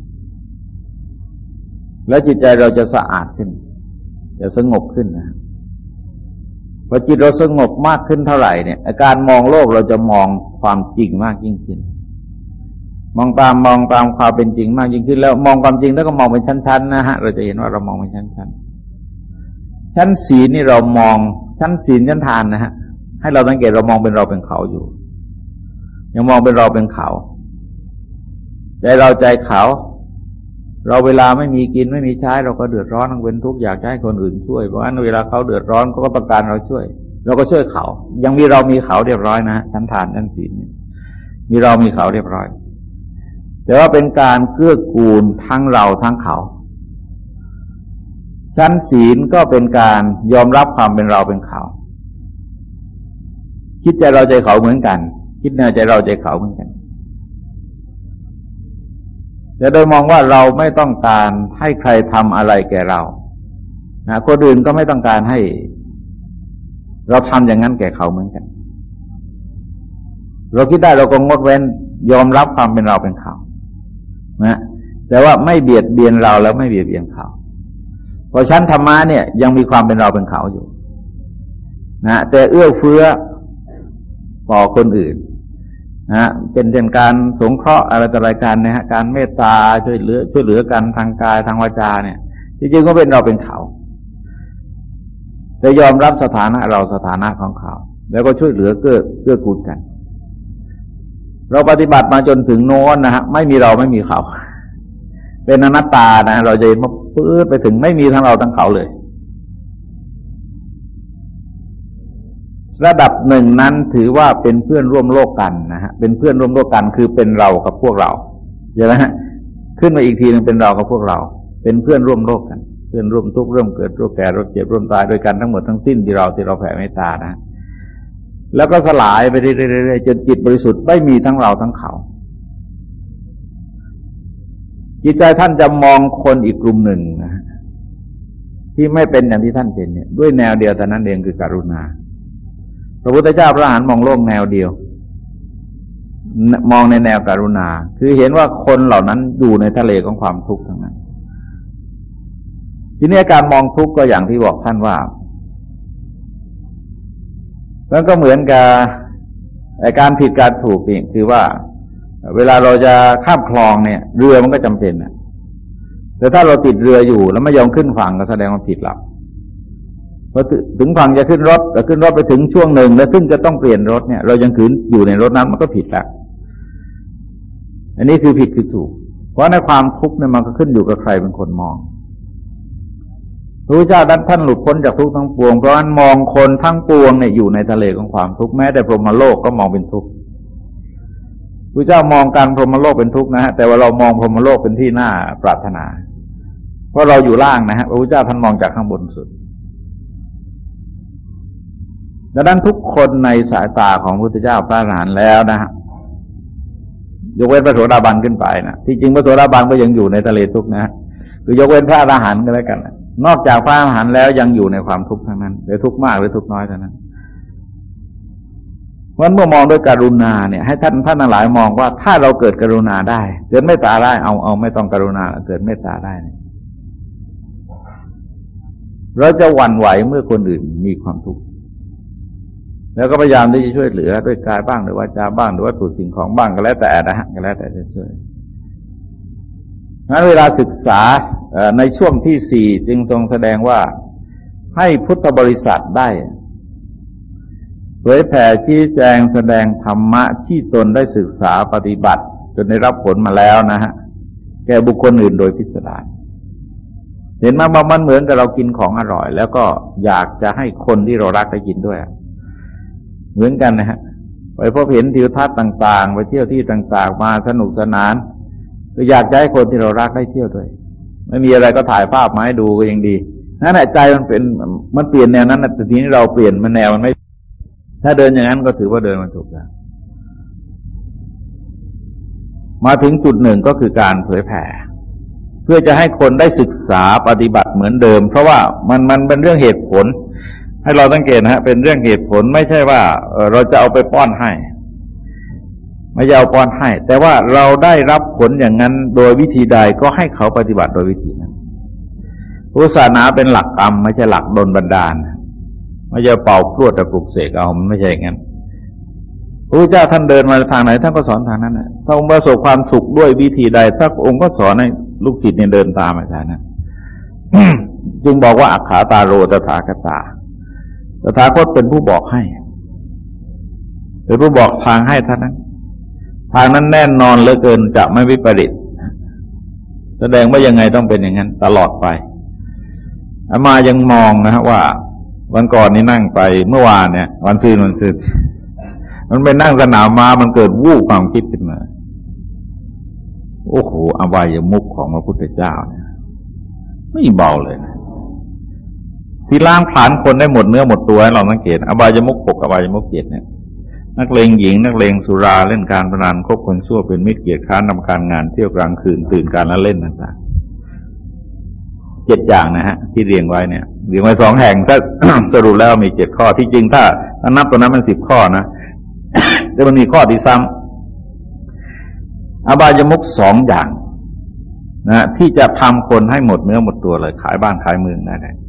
แล้วจิตใจเราจะสะอาดขึ้นจะสงบขึ้นนะพอจิตเราสงบมากขึ้นเท่าไหร่เนี่ยอาการมองโลกเราจะมองความจริงมากยิ่งขึ้นมองตามมองตามความเป็นจริงมากยิ่งขึ้นแล้วมองความจริงแล้วก็มองเป็นชั้นๆนะฮะเราจะเห็นว่าเรามองเป็นชั้นๆชั้นศีลนี่เรามองชั้นศีลชั้นทานนะฮะให้เราสังเกตเรามองเป็นเราเป็นเขาอยู่ยังมองเป็นเราเป็นเขาใจเราใจเขาเราเวลาไม่มีกินไม่มีใช้เราก็เดือดร้อนต้องเป็นทุกข์อยากให้คนอื่นช่วยเพราะฉะนั้นเวลาเขาเดือดร้อนเขาก็ต้องการเราช่วยเราก็ช่วยเขายังมีเรามีเขาเรียบร้อยนะชั้นทานชั้นศีลมีเรามีเขาเรียบร้อยแต่ว่าเป็นการเกื้อกูลทั้งเราทั้งเขาชั้นศีลก็เป็นการยอมรับความเป็นเราเป็นเขาคิดใจเราใจเขาเหมือนกันคิดแนวใจเราใจเขาเหมือนกันแต่โดยมองว่าเราไม่ต้องการให้ใครทำอะไรแก่เรานะคนอื่นก็ไม่ต้องการให้เราทำอย่างนั้นแก่เขาเหมือนกันเราคิดได้เราก็งดเว้นยอมรับความเป็นเราเป็นเขานะแต่ว่าไม่เบียดเบียนเราแล้วไม่เบียดเบียนเขาเพราะชั้นธรรมะเนี่ยยังมีความเป็นเราเป็นเขาอยู่นะแต่เอื้อเฟื้อต่อคนอื่นนะเป็นเช่นการสงเคราะห์อะไรต่ออะไรกันนะฮะการเมตตาช่วยเหลือช่วยเหลือกันทางกายทางวาจาเนี่ยจริงๆก็เป็นเราเป็นเขาแต่ยอมรับสถานะเราสถานะของเขาแล้วก็ช่วยเหลือเกื้อเกื้อกูลกันเราปฏิบัติมาจนถึงโน้นนะฮะไม่มีเราไม่มีเขาเป็นอนัตตานะเราจะเห็นว่าปื้ดไปถึงไม่มีทั้งเราทั้งเขาเลยระดับหนึ่งนั้นถือว่าเป็นเพื่อนร่วมโลกกันนะฮะเป็นเพื่อนร่วมโลกกันคือเป็นเรากับพวกเราใช่ไหมฮะขึ้นมาอีกทีนึงเป็นเรากับพวกเราเป็นเพื่อนร่วมโลกกันเพื่อนร่วมทุกข์ร่วมเกิดร่วมแก่ร่วมเจ็บร่วมตายด้วยกันทั้งหมดทั้งสิ้นที่เราที่เราแผ่เมตตานะแล้วก็สลายไปเรื่อยๆจนจิตบริสุทธิ์ไม่มีทั้งเราทั้งเขาจิตใจท่านจะมองคนอีกกลุ่มหนึ่งนะที่ไม่เป็นอย่างที่ท่านเป็นเนี่ยด้วยแนวเดียวแต่นั้นเองคือกรุณาพระพุทธเจ้าพระอรหันต์มองโลกแนวเดียวมองในแนวกรุณาคือเห็นว่าคนเหล่านั้นอยู่ในทะเลของความทุกข์ทั้งนั้นทีนี้การมองทุกข์ก็อย่างที่บอกท่านว่าแล้วก็เหมือนกับการผิดการถูกนี่คือว่าเวลาเราจะข้ามคลองเนี่ยเรือมันก็จำเป็นนะแต่ถ้าเราติดเรืออยู่แล้วไม่ยอมขึ้นฝั่งก็แสดงว่าผิดหลักพอถึงฝั่งจะขึ้นรถแต่ขึ้นรถไปถึงช่วงหนึ่งแล้วซึ่งจะต้องเปลี่ยนรถเนี่ยเรายังขืนอยู่ในรถนั้นมันก็ผิดแล้วอันนี้คือผิดคือถูกเพราะในความทุกข์เนี่ยมันก็ขึ้นอยู่กับใครเป็นคนมองพระพุทธเจ้าท่านหลุดพ้นจากทุกข์ทั้งปวงเพราะฉะนั้นมองคนทั้งปวงเนี่ยอยู่ในทะเลของความทุกข์แม้แต่พรหมโลกก็มองเป็นทุกข์พระเจ้ามองการพรหมโลกเป็นทุกข์นะฮะแต่ว่าเรามองพรหมโลกเป็นที่น่าปรารถนาเพราะเราอยู่ล่างนะฮะพระพุทธเจ้าท่านมองจากข้างบนสุดดังนั้นทุกคนในสายตาของพระพุทธเจ้าพระอรหันต์แล้วนะฮะยกเว้นพระโสดาบันขึ้นไปนะที่จริงพระโสดาบันก็ยังอยู่ในทะเลทุกข์นะคือยกเว้นพระอรหันต์ก็แล้วกันนอกจากพระอรหันต์แล้วยังอยู่ในความทุกข์ทั้งนั้นหรือทุกข์มากหรือทุกข์น้อยเท่านั้นเพราะเมื่อมองด้วยกรุณาเนี่ยให้ท่านท่านทั้งหลายมองว่าถ้าเราเกิดกรุณาได้เกิดเมตตาได้เอาเอาไม่ต้องกรุณาเกิดเมตตาได้เราจะหวั่นไหวเมื่อคนอื่นมีความทุกข์แล้วก็พยายามที่จะช่วยเหลือด้วยกายบ้างหรือวาจาบ้างหรือว่าถูกสิ่งของบ้างก็แล้วแต่นะฮะก็แล้วแต่จะช่วยงั้นเวลาศึกษาในช่วงที่สี่จึงทรงแสดงว่าให้พุทธบริษัทได้เผยแผ่ชี้แจงแสดงธรรมะที่ตนได้ศึกษาปฏิบัติจนได้รับผลมาแล้วนะฮะแก่บุคคลอื่นโดยพิสดารเห็นไหมว่ามันเหมือนกับเรากินของอร่อยแล้วก็อยากจะให้คนที่เรารักได้กินด้วยเหมือนกันนะฮะไปพบเห็นทิวทัศน์ต่างๆไปเที่ยวที่ต่างๆมาสนุกสนานก็อยากจะให้คนที่เรารักได้เที่ยวด้วยไม่มีอะไรก็ถ่ายภาพมาให้ดูก็ยังดีนั่นแหละใจมันเป็นมันเปลี่ยนแนวนั้นแต่ทีนี้เราเปลี่ยนมันแนวมันไม่ถ้าเดินอย่างนั้นก็ถือว่าเดินมันถูกแล้วมาถึงจุดหนึ่งก็คือการเผยแผ่เพื่อจะให้คนได้ศึกษาปฏิบัติเหมือนเดิมเพราะว่ามันมันเป็นเรื่องเหตุผลให้เราสังเกตนะฮะเป็นเรื่องเหตุผลไม่ใช่ว่าเราจะเอาไปป้อนให้ไม่จะเอาป้อนให้แต่ว่าเราได้รับผลอย่างนั้นโดยวิธีใดก็ให้เขาปฏิบัติโดยวิธีนั้นพุทธศาสนาเป็นหลักกรรมไม่ใช่หลักดลบันดาลไม่ใช่เป่าพรวดแต่ปลุกเสกเอามันไม่ใช่อย่างนั้นพระพุทธเจ้าท่านเดินมาทางไหนท่านก็สอนทางนั้นนะถ้าองค์ประสบความสุขด้วยวิธีใดถ้าองค์ก็สอนให้ลูกศิษย์เนี่ยเดินตามไปทางนั้น จึงบอกว่าอัคขาตาโรตถาคตาตถาคตเป็นผู้บอกให้เป็นผู้บอกทางให้เท่านั้นทางนั้นแน่นอนเหลือเกินจะไม่วิปริตแสดงว่ายังไงต้องเป็นอย่างนั้นตลอดไปอามายังมองนะฮะว่าวันก่อนนี้นั่งไปเมื่อวานเนี่ยวันซื่นวันซื่นมันไปนั่งสนามม้ามันเกิดวูบความคิดขึ้นมาโอ้โหอบายมุขของพระพุทธเจ้าเนี่ยไม่เบาเลยนะที่ล้างผลาญคนได้หมดเนื้อหมดตัวให้เราสังเกตอบายมุขหกอบายมุขเจ็ดเนี่ยนักเลงหญิงนักเลงสุราเล่นการพนันคบคนชั่วเป็นมิตรเกียรติค้านทำการงานเที่ยวกลางคืนตื่นการละเล่นต่างๆเจ็ดอย่างนะฮะที่เรียงไว้เนี่ยเรียงไว้สองแห่งถ้า สรุปแล้วมีเจ็ดข้อที่จริงถ้าถ้านับตัวนั้นมันสิบข้อนะ แต่มันมีข้อที่ซ้ำอบายมุขสองอย่างนะที่จะทำคนให้หมดเนื้อหมดตัวเลยขายบ้านขายเมืองได้เลย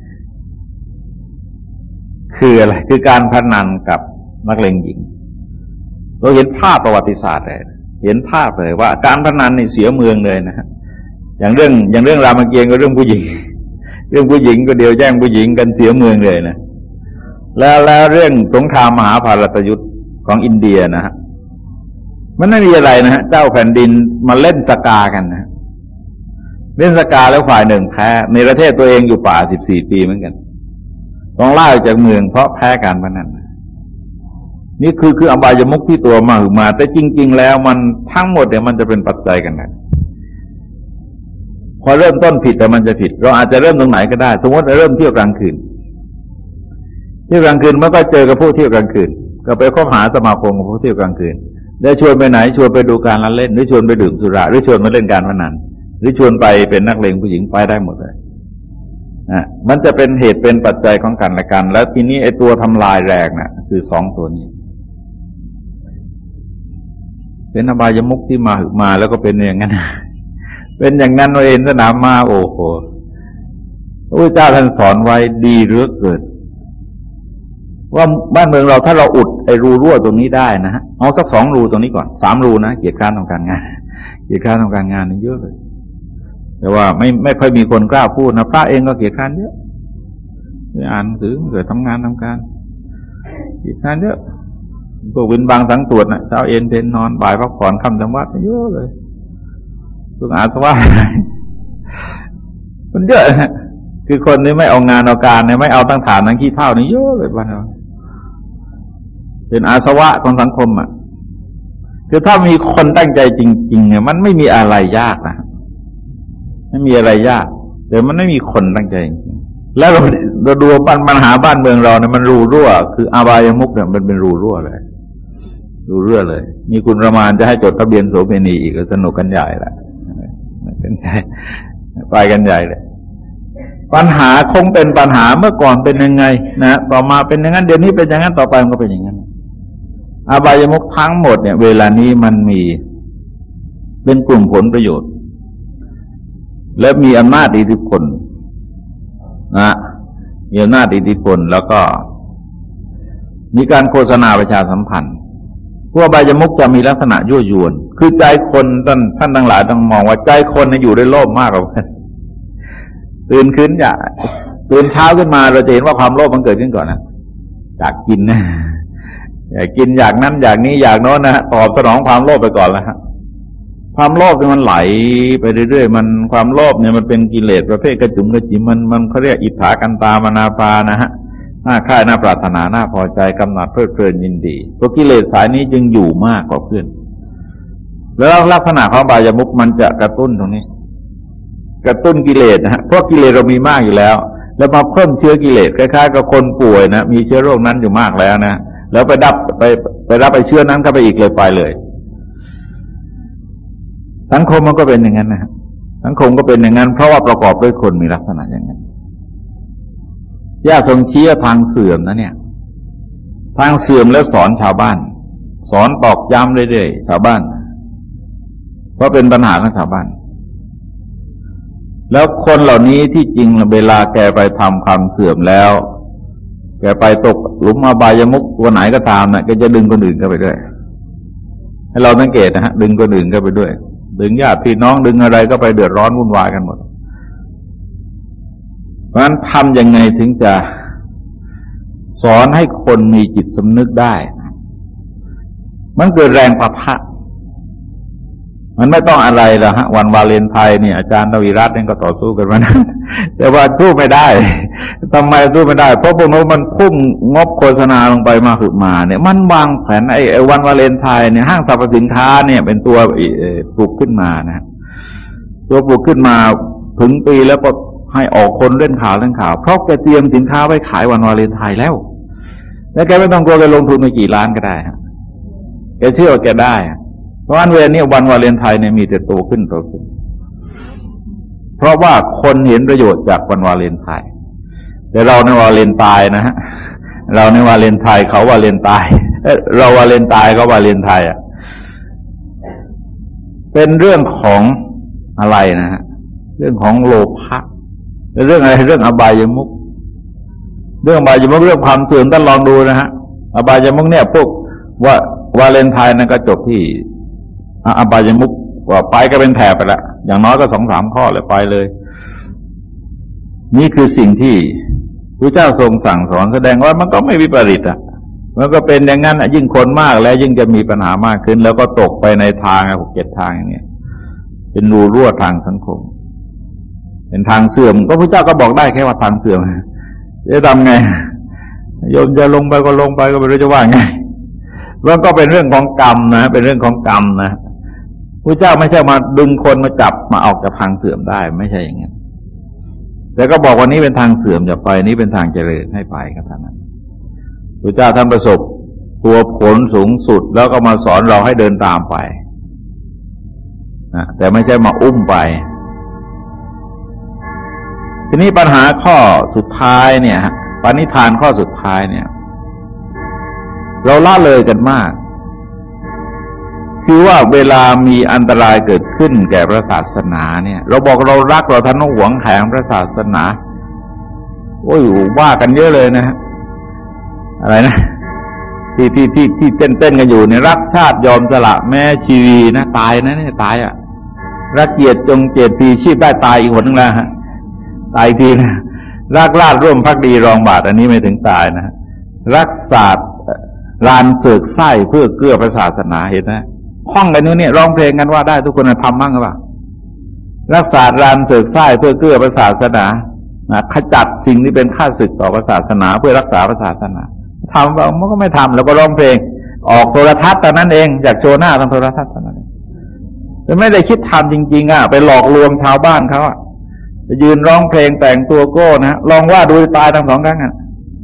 คืออะไรคือการพนันกับนักเลงหญิงเราเห็นภาพประวัติศาสตร์เลยเห็นภาพเลยว่าการพนันนี่เสียเมืองเลยนะฮะอย่างเรื่องอย่างเรื่องรามเกียรติ์ก็เรื่องผู้หญิงเรื่องผู้หญิงก็เดียวแย่งผู้หญิงกันเสียเมืองเลยนะแล้วแล้วเรื่องสงครามมหาภารตยุทธของอินเดียนะฮะมันไม่มีอะไรนะฮะเจ้าแผ่นดินมาเล่นสกากันนะเล่นสกาแล้วฝ่ายหนึ่งแพ้ในประเทศตัวเองอยู่ป่าสิบสี่ปีเหมือนกันต้องล่าออกจากเมืองเพราะแพ้การพนันนี่คือคืออบายมุขที่ตัวมาหือมาแต่จริงๆแล้วมันทั้งหมดเนี่ยมันจะเป็นปัจจัยกันนะพอเริ่มต้นผิดแต่มันจะผิดเราอาจจะเริ่มตรงไหนก็ได้สมมติเราเริ่มเที่ยวกลางคืนเที่ยวกลางคืนมันก็เจอกับผู้เที่ยวกลางคืนก็ไปคบหาสมาคมกับผู้เที่ยวกลางคืนแล้วชวนไปไหนชวนไปดูการละเล่นหรือชวนไปดื่มสุราหรือชวนมาเล่นการพนันหรือชวนไปเป็นนักเลงผู้หญิงไปได้หมดเลยอ่ะมันจะเป็นเหตุเป็นปัจจัยของกันและกันแล้วทีนี้ไอ้ตัวทำลายแรงน่ะคือสองตัวนี้เป็นอบายมุขที่มามาแล้วก็เป็นอย่างนั้นเป็นอย่างนั้นเราเห็นสนามมาโอ้โหพระพุทธเจ้าท่านสอนไว้ดีเหลือเกินว่าบ้านเมืองเราถ้าเราอุดไอ้รูรั่วตรงนี้ได้นะฮะเอาสักสองรูตรงนี้ก่อนสามรูนะเกียรติค้านทำการงานเกียรติค้านทำการงานนี่เยอะเลยแต่ว่าไม่ไม่ค่อยมีคนกล้าพูดนะพระเองก็เกียรติค้านเยอะไปอ่านหนังสือเกิดทำงานทำการเกียรติค้านเยอะพวกวินบางสังตรวจนะเช้าเอ็นเพนนอนบ่ายพักผ่อนค่ำจำวัดเยอะเลยพวกอาสวะมันเยอะนะคือคนนี้ไม่เอางานเอาการเนี่ยไม่เอาตั้งฐานทั้งขี้เท่านี่เยอะเลยบ้านเราเป็นอาสวะของสังคมอ่ะคือถ้ามีคนตั้งใจจริงๆเนี่ยมันไม่มีอะไรยากนะไม่มีอะไรยากแต่มันไม่มีคนตั้งใจจริงๆแล้วเราเราดูปัญหาบ้านเมืองเราเนี่ยมันรูรั่วคืออบายมุขเนี่ยมันเป็นรูรั่วเลยรูรั่วเลยมีคุณประมาณจะให้จดทะเบียนโสเภณีอีกก็สนุกกันใหญ่ละเป็นใหญ่ไปกันใหญ่เลยปัญหาคงเป็นปัญหาเมื่อก่อนเป็นยังไงนะต่อมาเป็นอย่างนั้นเดี๋ยวนี้เป็นอย่างนั้นต่อไปมันก็เป็นอย่างนั้นอบายมุขทั้งหมดเนี่ยเวลานี้มันมีเป็นกลุ่มผลประโยชน์และมีอำนาจอิทธิพลนะมีอำนาจอิทธิพลแล้วก็มีการโฆษณาประชาสัมพันธ์พวกอบายมุขจะมีลักษณะยั่วยวนคือใจคนท่านท่านทั้งหลายต้องมองว่าใจคนเนี่ยอยู่ในโลภมากกว่ากันตื่นขึ้นอยากตื่นเช้าขึ้นมาเราจะเห็นว่าความโลภมันเกิดขึ้นก่อนนะอยากกินนะอยากกินอยากนั้นอยากนี้อยากโน้นนะตอบสนองความโลภไปก่อนแล้วฮะความโลภเนี่ยมันไหลไปเรื่อยๆมันความโลภเนี่ยมันเป็นกิเลสประเภทกระจุมกระจิมมันมันเขาเรียกอิทธากันตามนาปานะฮะน่าค่ายน่าปรารถนาน่าพอใจกำหนัดเพลิดเพลินยินดีตัวกิเลสสายนี้จึงอยู่มากกว่าเพื่อนแล้วลักษณะของอบายมุขมันจะกระตุ้นตรงนี้กระตุ้นกิเลสนะฮะเพราะกิเลสเรามีมากอยู่แล้วแล้วมาเพิ่มเชื้อกิเลสคล้ายๆกับคนป่วยนะมีเชื้อโรคนั้นอยู่มากแล้วนะแล้วไปดับไปไปรับไปเชื้อนั้นเข้าไปอีกเลยไปเลยสังคมมันก็เป็นอย่างนั้นนะสังคมก็เป็นอย่างนั้นเพราะว่าประกอบด้วยคนมีลักษณะอย่างนั้นย่าทรงชี้ทางเสื่อมนะเนี่ยทางเสื่อมแล้วสอนชาวบ้านสอนตอกย้ำเรื่อยๆชาวบ้านเพราะเป็นปัญหาของชาวบ้านแล้วคนเหล่านี้ที่จริงเวลาแกไปทำความเสื่อมแล้วแกไปตกหลุมอบายมุขตัวไหนก็ตามนะแกจะดึงคนอื่นเข้าไปด้วยให้เราสังเกตนะฮะดึงคนอื่นเข้าไปด้วยดึงญาติพี่น้องดึงอะไรก็ไปเดือดร้อนวุ่นวายกันหมดเพราะฉะนั้นทำยังไงถึงจะสอนให้คนมีจิตสำนึกได้มันเกิดแรงปะทะมันไม่ต้องอะไรหรอกฮะวันวาเลนไทน์เนี่ยอาจารย์ทวีรัตน์เนี่ยก็ต่อสู้กันมานะแต่ว่าสู้ไม่ได้ทำไมสู้ไม่ได้เพราะพวกนู้นมันพุ่งงบโฆษณาลงไปมาหึมาเนี่ยมันวางแผนไอ้วันวาเลนไทน์เนี่ยห้างสรรพสินค้าเนี่ยเป็นตัวปลุกขึ้นมานะตัวปลุกขึ้นมาถึงปีแล้วก็ให้ออกคนเล่นข่าวเล่นข่าวเพราะแกเตรียมสินค้าไว้ขายวันวาเลนไทน์แล้วแล้วแกไม่ต้องกลัวแกลงทุนไปกี่ล้านก็ได้ฮะแกเชื่อว่าแกได้เพราะวันเวลานี้วันวาเลนไทน์เนี่ยมีแต่โตขึ้นโตขึ้นเพราะว่าคนเห็นประโยชน์จากวันวาเลนไทน์แต่เราในวาเลนไทน์นะฮะเราในวาเลนไทน์เขาวาเลนไทน์เราวาเลนไทน์เขาวาเลนไทน์อ่ะเป็นเรื่องของอะไรนะฮะเรื่องของโลภะเรื่องอะไรเรื่องอบายมุขเรื่องอบายมุขเรื่องความเสื่อมท่านลองดูนะฮะอบายมุขเนี่ยพวกว่าวาเลนไทน์นั่นก็จบที่อบายมุขว่าไปก็เป็นแถบไปละอย่างน้อยก็สองสามข้อเลยไปเลยนี่คือสิ่งที่พระเจ้าทรงสั่งสอนแสดงว่ามันก็ไม่วิปริตอ่ะมันก็เป็นอย่างนั้นยิ่งคนมากแล้วยิ่งจะมีปัญหามากขึ้นแล้วก็ตกไปในทางหกเจ็ดทางอย่างเนี้ยเป็นรูรั่วทางสังคมเป็นทางเสื่อมก็พระเจ้าก็บอกได้แค่ว่าทางเสื่อมจะทำไงโยมจะลงไปก็ลงไปก็ไม่รู้จะว่าไงมันก็เป็นเรื่องของกรรมนะเป็นเรื่องของกรรมนะพระเจ้าไม่ใช่มาดึงคนมาจับมาออกจากทางเสื่อมได้ไม่ใช่อย่างนั้นแต่ก็บอกว่านี้เป็นทางเสื่อมอย่าไปนี้เป็นทางเจริญให้ไปก็เท่านั้นพระเจ้าท่านประสบตัวผลสูงสุดแล้วก็มาสอนเราให้เดินตามไปนะแต่ไม่ใช่มาอุ้มไปทีนี้ปัญหาข้อสุดท้ายเนี่ยปณิธานข้อสุดท้ายเนี่ยเราละเลยกันมากคือว่าเวลามีอันตรายเกิดขึ้นแก่พระศาสนาเนี่ยเราบอกเรารักเราท่านหวงแหนพระศาสนาโอ้ยว่ากันเยอะเลยนะฮะอะไรนะที่ที่ที่ที่เต้นเต้นกันอยู่เนี่ยรักชาติยอมสละแม้ชีวีนะตายนะเนี่ยตายอ่ะรักเกียรติจงเจตปีชีพได้ตายอีกคนนึงแล้วฮะตายทีนะรักลาดร่วมภักดีรองบาทอันนี้ไม่ถึงตายนะรักศาสตร์ลานเสกไส้เพื่อเกื้อพระศาสนาเห็นไหมห้องกันนี้เนี่ยร้องเพลงกันว่าได้ทุกคนทำบ้างหรือเปล่ารักษาลานเสกไส้เพื่อเกื้อพระศาสนาขจัดสิ่งที่เป็นข้าศึกต่อพระศาสนาเพื่อรักษาพระศาสนาทำเรามันก็ไม่ทำแล้วก็ร้องเพลงออกโทรทัศน์แต่นั้นเองอยากโชว์หน้าทางโทรทัศน์แต่นั้นแต่ไม่ได้คิดทำจริงๆอ่ะไปหลอกลวงชาวบ้านเขาอ่ะจะยืนร้องเพลงแต่งตัวโก้นะลองว่าดูตายทั้งสองครั้งอ่ะ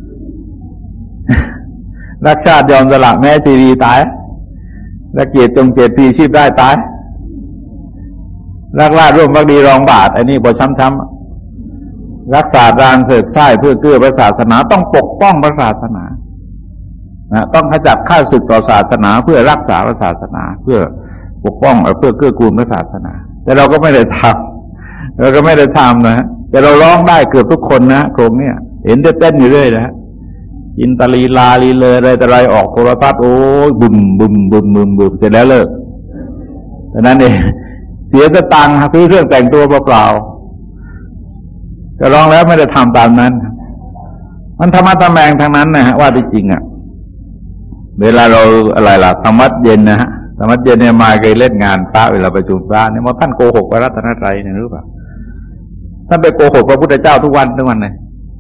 รักชาติยอมสละแม้ชีวีตายรักเกียรติจงเจตปีชีพได้ตายรักลาดร่วมภักดีรองบาทอันนี้พอช้ำๆรักษาลานเสกไส้เพื่อเกื้อพระศาสนาต้องปกป้องพระศาสนานะต้องขจัดข้าศึกต่อศาสนาเพื่อรักษาพระศาสนาเพื่อปกป้องเพื่อเกื้อกูลพระศาสนาแต่เราก็ไม่ได้ทำเราก็ไม่ได้ทำนะแต่เราร้องได้เกือบทุกคนนะโครงเนี่ยเห็นเต้นอยู่เรื่อยนะอินตลีลาลีเลยอะไรแต่ไรออกโทรทัศน์โอ้ยบึมบึมบึมบึมบึมเสร็จแล้วเลิกแต่นั้นเองเสียสตังค์ซื้อเครื่องแต่งตัวเปล่าๆก็ร้องแล้วไม่ได้ทำตามนั้นมันธรรมะตะแมงทางนั้นนะฮะว่าที่จริงอ่ะเวลาเราอะไรล่ะธรรมะเย็นนะฮะธรรมะเย็นเนี่ยมาเคยเล่นงานพระเวลาประชุมพระเนี่ยมาท่านโกหกพระรัตนตรัยเนี่ยรู้ป่ะท่านไปโกหกพระพุทธเจ้าทุกวันทุกวันเลย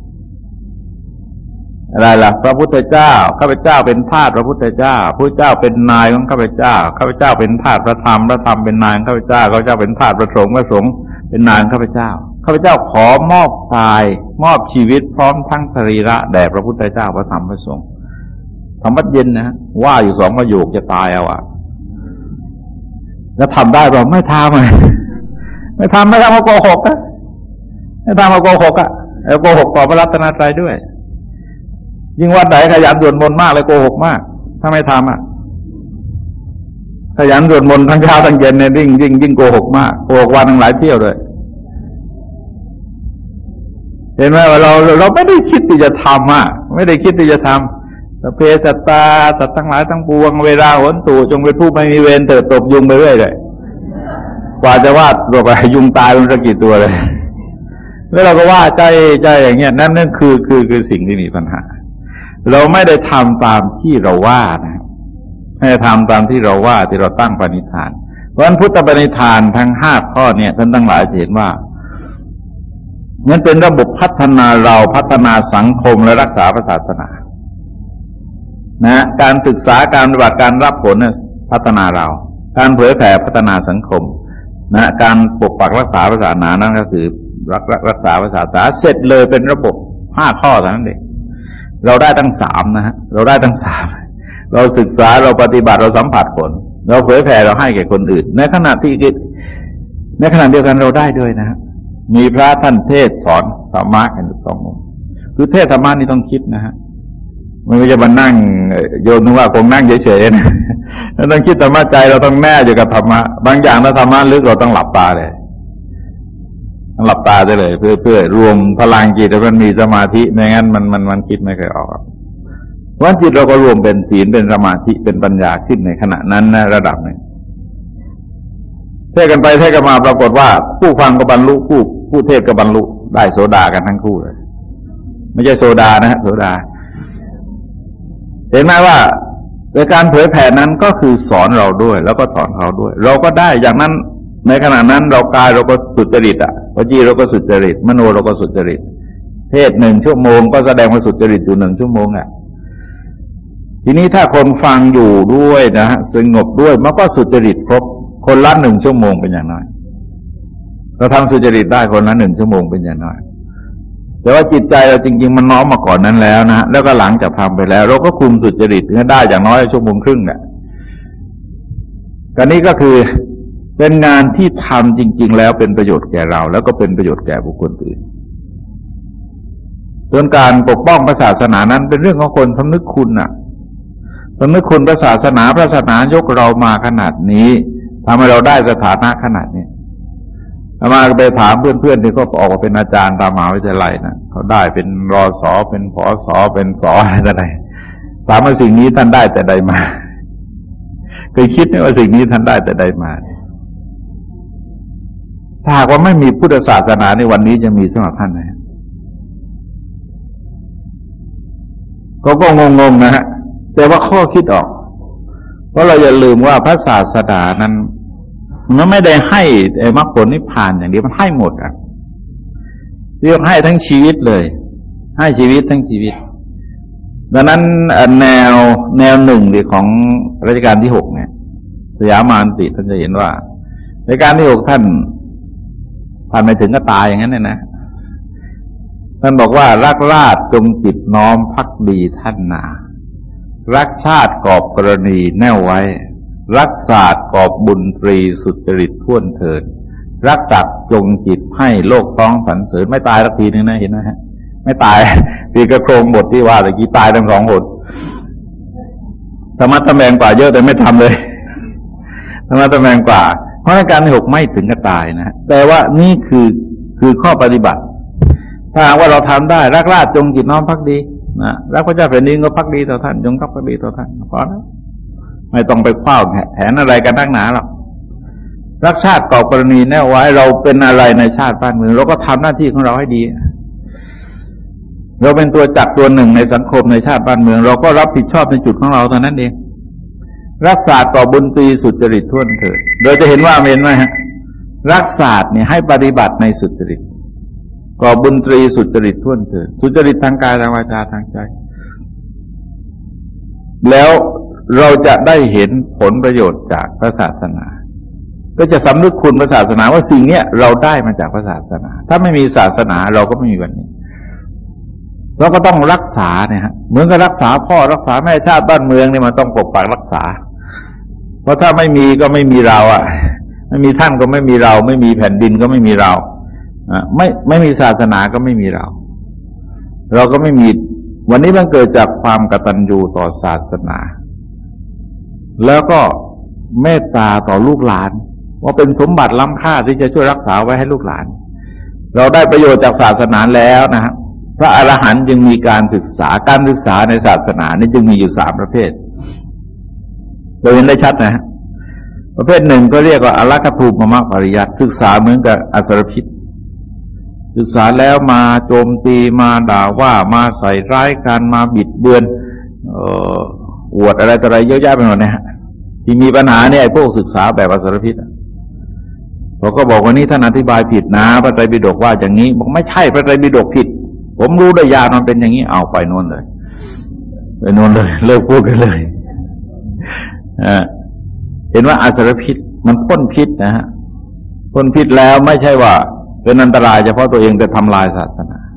อะไรล่ะพระพุทธเจ้าข้าพเจ้าเป็นทาสพระพุทธเจ้าพระเจ้าเป็นนายของข้าพเจ้าข้าพเจ้าเป็นทาสพระธรรมพระธรรมเป็นนายของข้าพเจ้าข้าพเจ้าเป็นทาสพระสงฆ์พระสงฆ์เป็นนายของข้าพเจ้าข้าพเจ้าขอมอบกายมอบชีวิตพร้อมทั้งสรีระแด่พระพุทธเจ้าพระธรรมพระสงฆ์ธรรมะเย็นนะว่าอยู่สองประโยคจะตายเอาอะแล้วทำได้ป่ะไม่ทำเลยไม่ทำไม่ทำมาโกหกอะไม่ทำมาโกหกอะแล้วโกหกต่อพระรัตนตรัยด้วยยิ่งวัดไหนขยันสวดมนต์มากเลยโกหกมากถ้าไม่ทำอะขยันสวดมนต์ทั้งเช้าทั้งเย็นเนี่ยยิ่งยิ่งยิ่งโกหกมากโกหกวันทั้งหลายเที่ยวเลยเห็นไหมว่าเราเราไม่ได้คิดที่จะทำอ่ะไม่ได้คิดที่จะทำสัพเพสัตตาสัตว์ทั้งหลายทั้งปวงเวลาหนตู่จงเป็นผู้ไม่มีเวรเถิดตบยุงไปเรื่อยเลยกว่าจะว่าตัวไปยุงตายมันสักกี่ตัวเลยแล้วเราก็ว่าใจใจอย่างเงี้ยนั่นนั่นคือคือคือสิ่งที่มีปัญหาเราไม่ได้ทำตามที่เราว่านะไม่ได้ทำตามที่เราว่าที่เราตั้งปณิธานเพราะฉะนั้นพุทธปณิธานทั้งห้าข้อเนี่ยท่านทั้งหลายเห็นว่ามันเป็นระบบพัฒนาเราพัฒนาสังคมและรักษาศาสนานะการศึกษาการปฏิบัติการรับผลเนี่ยพัฒนาเราการเผยแผ่พัฒนาสังคมนะการปกปักรักษาศาสนานั่นก็คือรักรักษาศาสนาเสร็จเลยเป็นระบบห้าข้อเท่านั้นเองเราได้ทั้งสามนะฮะเราได้ทั้งสามเราศึกษาเราปฏิบัติเราสัมผัสผลเราเผยแผ่เราให้แก่คนอื่นในขณะที่ในขณะเดียวกันเราได้ด้วยนะฮะมีพระท่านเทศสอนธรรมะกันสององค์คือเทศธรรมะนี่ต้องคิดนะฮะไม่ใช่มานั่งโยนนึกว่าคงนั่งเฉยๆนะเราต้องคิดธรรมะใจเราต้องแน่อยู่กับธรรมะบางอย่างถ้าธรรมะลึกเราต้องหลับตาเลยต้องหลับตาได้เลยเพื่อเพื่อรวมพลังจิตให้มันมีสมาธิไม่งั้นมันมันมันคิดไม่เคยออกวันจิตเราก็รวมเป็นศีลเป็นสมาธิเป็นปัญญาขึ้นในขณะนั้นนะระดับหนึ่งเทศกันไปเทศกันมาปรากฏว่าผู้ฟังก็บรรลุผู้ผู้เทศก็บรรลุได้โสดากันทั้งคู่เลยไม่ใช่โซดานะฮะโสดาเห็นไหมว่าในการเผยแผ่นั้นก็คือสอนเราด้วยแล้วก็สอนเขาด้วยเราก็ได้อย่างนั้นในขณะนั้นเรากายเราก็สุจริตอ่ะวจีเราก็สุจริตมโนเราก็สุจริตเทศหนึ่งชั่วโมงก็แสดงว่าสุจริตอยู่หนึ่งชั่วโมงอ่ะทีนี้ถ้าคนฟังอยู่ด้วยนะฮะสงบด้วยมันก็สุจริตครบคนละหนึ่งชั่วโมงเป็นอย่างน้อยเราทำสุจริตได้คนละหนึ่งชั่วโมงเป็นอย่างน้อยแต่ว่าจิตใจเราจริงๆมันน้อมมาก่อนนั้นแล้วนะฮะแล้วก็หลังจากทำไปแล้วเราก็คุมสุจริตก็ได้อย่างน้อยชั่วโมงครึ่งเนี่ยการนี้ก็คือเป็นงานที่ทำจริงๆแล้วเป็นประโยชน์แก่เราแล้วก็เป็นประโยชน์แก่บุคคลอื่นส่วนการปกป้องศาสนานั้นเป็นเรื่องของคนสำนึกคุณน่ะสำนึกคุณศาสนาพระศาสนายกเรามาขนาดนี้ทำให้เราได้สถานะขนาดนี้อามาไปถามเพื่อนๆที่เขาออกมาเป็นอาจารย์ตามมหาวิทยาลัยนะเขาได้เป็นรอสอเป็นผอสอเป็นสออะไรต่างๆถามว่าสิ่งนี้ท่านได้แต่ใดมาเคยคิดไหมว่าสิ่งนี้ท่านได้แต่ใดมาถ้าหากว่าไม่มีพุทธศาสนาในวันนี้จะมีสำหรับท่านไหมเขาก็งงๆนะฮะแต่ว่าข้อคิดออกเพราะเราอย่าลืมว่าพระศาสนานั้นมันไม่ได้ให้มรรคผลนิพพานอย่างเดียวมันให้หมดอ่ะเรียกให้ทั้งชีวิตเลยให้ชีวิตทั้งชีวิตดังนั้นแนวแนวหนึ่งของรัชกาลที่หกเนี่ยสยามานติท่านจะเห็นว่ารัชกาลที่หกท่านท่านไม่ถึงก็ตายอย่างนั้นเนี่ยนะท่านบอกว่ารักราชจงจิตน้อมภักดีท่านนารักชาติกอบกรณีแน่วไว้รักศาสตร์กอบบุญตรีสุจริตท่วนเถิดรักศักดิ์จงจิตให้โลกซ้องสรรเสริญไม่ตายสักทีนึงนะเห็นไหมฮะไม่ตายตีกระโครงบทที่ว่าตะกี้ตายทั้งสองหนธรรมะตะแมงกว่าเยอะแต่ไม่ทำเลยธรรมะตะแมงกว่าเพราะในการที่หกไม่ถึงกับตายนะแต่ว่านี่คือคือข้อปฏิบัติถ้าว่าเราทำได้รักราชจงจิตน้อมภักดีนะรักพระเจ้าแผ่นดินก็ภักดีต่อท่านจงภักดีต่อท่านพอแล้วไม่ต้องไปคว้าแผนอะไรกันนักหนาหรอกรักชาติกอบกรณีแน่ไว้เราเป็นอะไรในชาติบ้านเมืองเราก็ทำหน้าที่ของเราให้ดีเราเป็นตัวจักรตัวหนึ่งในสังคมในชาติบ้านเมืองเราก็รับผิดชอบในจุดของเราเท่านั้นเองรักษาต่อบุญตรีสุจริตท่วนเถิดโดยจะเห็นว่าเห็นไหมฮะรักษาเนี่ยให้ปฏิบัติในสุจริตก่อบุญตรีสุจริตท่วนเถิดสุจริตทางกายทางวาจาทางใจแล้วเราจะได้เห็นผลประโยชน์จากพระศาสนาก็จะสำนึกคุณพระศาสนาว่าสิ่งเนี้ยเราได้มาจากพระศาสนาถ้าไม่มีศาสนาเราก็ไม่มีวันนี้เราก็ต้องรักษาเนี่ยฮะเหมือนกับรักษาพ่อรักษาแม่ชาติบ้านเมืองเนี่ยมันต้องปกปักรักษาเพราะถ้าไม่มีก็ไม่มีเราอ่ะไม่มีท่านก็ไม่มีเราไม่มีแผ่นดินก็ไม่มีเราอ่ะไม่ไม่มีศาสนาก็ไม่มีเราเราก็ไม่มีวันนี้มันเกิดจากความกตัญญูต่อศาสนาแล้วก็เมตตาต่อลูกหลานว่าเป็นสมบัติล้ำค่าที่จะช่วยรักษาไว้ให้ลูกหลานเราได้ประโยชน์จากศาสนาแล้วนะฮะพระอรหันต์จึงมีการศึกษาการศึกษาในศาสนานี่จึงมีอยู่สามประเภทเราเห็นได้ชัดนะฮะประเภทหนึ่งก็เรียกว่าอลักขภูมิมรรคปริยัติศึกษาเหมือนกับอสรพิษศึกษาแล้วมาโจมตีมาด่าว่ามาใส่ร้ายกันมาบิดเบือนเอ่ออวดอะไรต่ออะไรเยอะแยะไปหมดนะฮะที่มีปัญหาเนี่ยไอ้พวกศึกษาแบบอสรพิษเขาก็บอกว่านี่ท่านอธิบายผิดนะพระไตรปิฎกว่าอย่างนี้บอกไม่ใช่พระไตรปิฎกผิดผมรู้ได้ยามันเป็นอย่างนี้เอาไปโน่นเลยไปโน่นเลยเลิกพูดกันเลยเห็นว่าอสรพิษมันพ่นพิษนะฮะพ่นพิษแล้วไม่ใช่ว่าเป็นอันตรายเฉพาะตัวเองแต่ทำลายศาสนา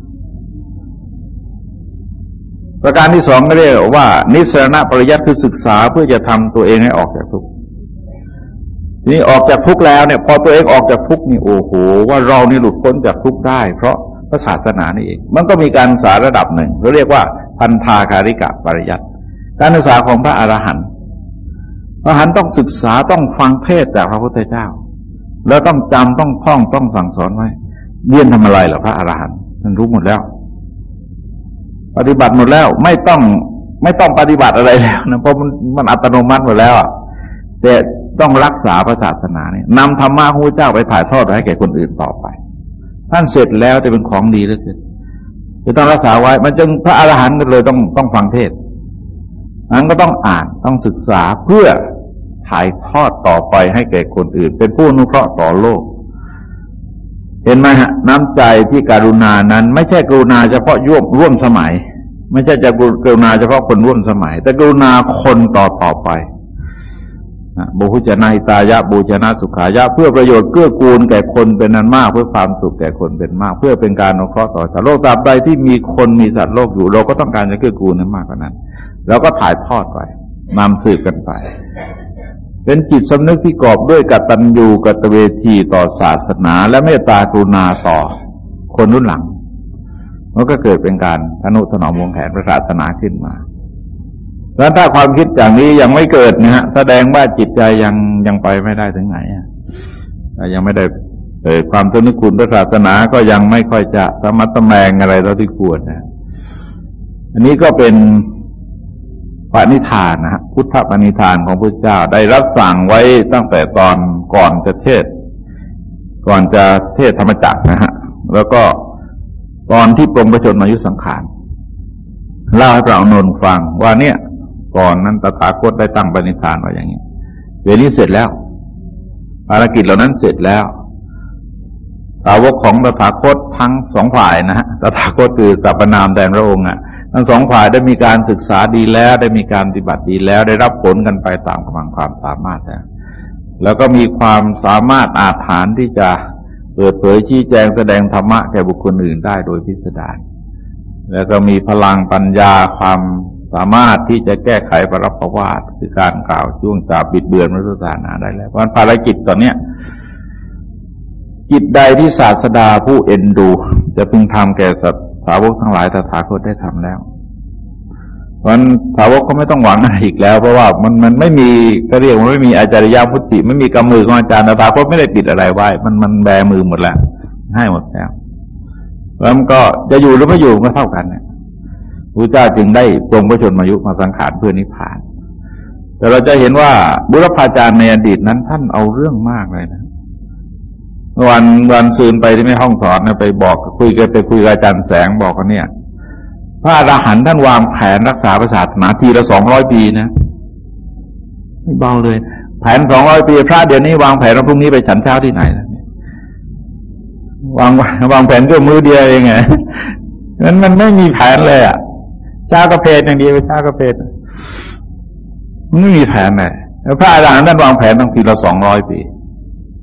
ประการที่สองก็เรียกว่านิสสรณปริยัติคือศึกษาเพื่อจะทำตัวเองให้ออกจากทุกข์ทีนี้ออกจากทุกข์แล้วเนี่ยพอตัวเองออกจากทุกข์นี่โอ้โหว่าเรานี่หลุดพ้นจากทุกข์ได้เพราะพระศาสนานี่เองมันก็มีการศึกษาระดับหนึ่งเราเรียกว่าพันธาคาริกะปริยัติการศึกษาของพระอรหันต์พระอรหันต์ต้องศึกษาต้องฟังเทศน์จากพระพุทธเจ้าแล้วต้องจำต้องท่องต้องสั่งสอนไว้เรียนทำอะไรเหรอพระอรหันต์ท่านรู้หมดแล้วปฏิบัติหมดแล้วไม่ต้องไม่ต้องปฏิบัติอะไรแล้วนะเพราะมันมันอัตโนมัติหมดแล้วอ่ะแต่ต้องรักษาพระศาสนาเนี่ยนำธรรมะของพระเจ้าไปถ่ายทอดให้แก่คนอื่นต่อไปท่านเสร็จแล้วจะเป็นของดีเหลือเกินจะต้องรักษาไว้มันจึงพระอรหันต์ก็เลยต้องต้องฟังเทศน์นั้นก็ต้องอ่านต้องศึกษาเพื่อถ่ายทอดต่อไปให้แก่คนอื่นเป็นผู้อนุเคราะห์ต่อโลกเห็นไหมฮะน้ำใจที่กรุณานั้นไม่ใช่กรุณาเฉพาะร่วมร่วมสมัยไม่ใช่จะกรุณาเฉพาะคนร่วมสมัยแต่กรุณาคนต่อต่อไปบุหุจนาหิตายะบูชนะสุขายะเพื่อประโยชน์เกื้อกูลแก่คนเป็นนั้นมากเพื่อความสุขแก่คนเป็นมากเพื่อเป็นการอนุเคราะห์ต่อชาวโลกตราบใดที่มีคนมีสัตว์โลกอยู่เราก็ต้องการจะเกื้อกูลนั้นมากกว่านั้นเราก็ถ่ายทอดไปนำสืบกันไปเป็นจิตสำนึกที่กอบด้วยกตัญญูกตเวทีต่อศาสนาและเมตตากรุณาต่อคนรุ่นหลังมันก็เกิดเป็นการทนุถนอมวงแผนพระศาสนาขึ้นมาแล้วถ้าความคิดอย่างนี้ยังไม่เกิดนะฮะแสดงว่าจิตใจยังยังไปไม่ได้ถึงไหนยังไม่ได้เกิดความสนึกคุณพระศาสนาก็ยังไม่ค่อยจะสมัตแมงอะไรเท่าที่ควรนะอันนี้ก็เป็นปณิธานนะฮะพุทธปณิธานของพระเจ้าได้รับสั่งไว้ตั้งแต่ตอนก่อนจะเทศก่อนจะเทศธรรมจักรนะฮะแล้วก็ตอนที่ปรงพระชนมายุสังขารเล่าให้พระอานนท์ฟังว่าเนี่ยก่อนนั้นตถาคตได้ตั้งปณิธานไว้อย่างนี้เวลานี้เสร็จแล้วภารกิจเหล่านั้นเสร็จแล้วสาวกของตถาคตทั้งสองฝ่ายนะฮะตถาคตคือสรรพนามแทนพระองค์อ่ะทั้งสองฝ่ายได้มีการศึกษาดีแล้วได้มีการปฏิบัติดีแล้วได้รับผลกันไปตามกำลังความสามารถแล้วแล้วก็มีความสามารถอาถรรพ์ที่จะเปิดเผยชี้แจงแสดงธรรมะแก่บุคคลอื่นได้โดยพิสดารแล้วก็มีพลังปัญญาความสามารถที่จะแก้ไขปรับประวัติคือการกล่าวช่วงจาบิดเบือนพระศาสนาได้แล้วเพราะภารกิจตอนเนี้ยกิจใดที่ศาสดาผู้เอ็นดูจะพึงทำแก่สาวกทั้งหลายตถาคตได้ทำแล้วเพราะฉะนั้นสาวกก็ไม่ต้องหวังอะไรอีกแล้วเพราะว่ามันมันไม่มีก็เรียกว่าไม่มีอาจารยพุทธิไม่มีกำมือของอาจารย์ตถาคตไม่ได้ปิดอะไรไว้มันมันแบมือหมดแล้วให้หมดแล้วแล้วมันก็จะอยู่หรือไม่อยู่ก็เท่ากันเนี่ยพระเจ้าจึงได้ปรงพระชนมายุมาสังขารเพื่อนิพพานแต่เราจะเห็นว่าบุรพาจารย์ในอดีตนั้นท่านเอาเรื่องมากเลยนะวันวันซืนไปที่ไม่ห้องสอนนะไปบอกคุยกันไปคุยกับอาจารย์แสงบอกกันเนี่ยพระอรหันต์ท่านวางแผนรักษาศาสนาทีละสองร้อยปีนะไม่เบาเลยแผนสองร้อยปีพระเดี๋ยวนี้วางแผนว่าพรุ่งนี้ไปฉันเช้าที่ไหนนะวางวางแผนด้วยมือเดียวเองไงนั้นมันไม่มีแผนเลยอ่ะชากระเพดอย่างเดียวชากระเพดมันไม่มีแผนเลยพระอรหันต์ท่านวางแผนตั้งทีละสองร้อยปี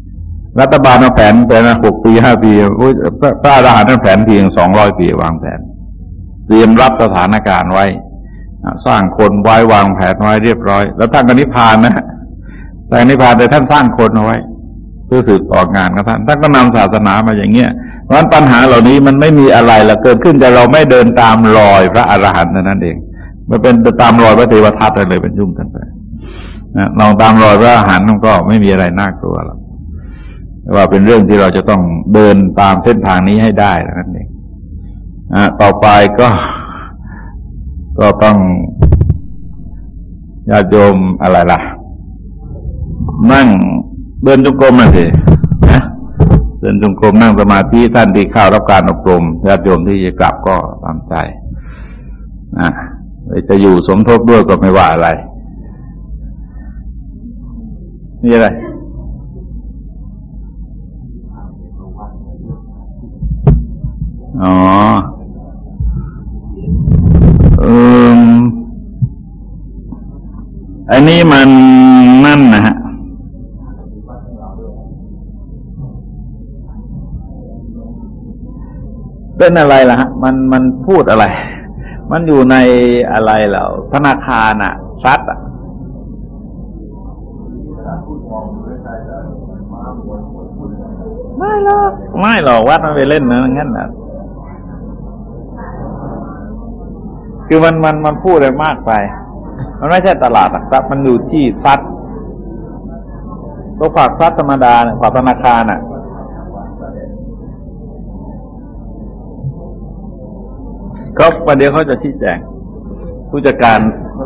รัฐบาลเอาแผนไปนะหกปีห้าปีโอ้ยพระอรหันต์แผนเพียงสองร้อยปีวางแผนเตรียมรับสถานการณ์ไว้สร้างคนไว้วางแผนไว้เรียบร้อยแล้วท่านก็นิพพานนะแต่นิพพานแต่ท่านสร้างคนเอาไว้เพื่อสืบต่องานของท่านท่านก็นำศาสนามาอย่างเงี้ยเพราะฉะนั้นปัญหาเหล่านี้มันไม่มีอะไรละเกิดขึ้นแต่เราไม่เดินตามรอยพระอรหันต์นั่นเองมันเป็นตามรอยพระเทวทัตเลยเป็นยุ่งกันไปนะลองตามรอยพระอรหันต์มันก็ไม่มีอะไรน่ากลัวหรอกแต่ว่าเป็นเรื่องที่เราจะต้องเดินตามเส้นทางนี้ให้ได้นั่นเองอ่าต่อไปก็ก็ต้องญาติโยมอะไรล่ะนั่งเดินจงกรมนะสินะเดินจงกรมนั่งสมาธิท่านที่เข้ารับการอบรมญาติโยมที่จะกลับก็ตามใจนะจะอยู่สมทบด้วยก็ไม่ว่าอะไรนี่อะไรอ๋ออืมอันนี้มันนั่นนะฮะเป็นอะไรล่ะฮะมันมันพูดอะไรมันอยู่ในอะไรเหล่าธนาคารอ่ะซัดอ่ะไม่หรอกไม่หรอกวัดมันไปเล่นนะงั้นน่ะคือมันมันมันพูดอะไรมากไปมันไม่ใช่ตลาดหลักทรัพย์มันอยู่ที่ซัดตัวฝากซัดธรรมดาเนี่ยฝากธนาคารอ่ะก็ประเดี๋ยวเขาจะชี้แจงผู้จัดการ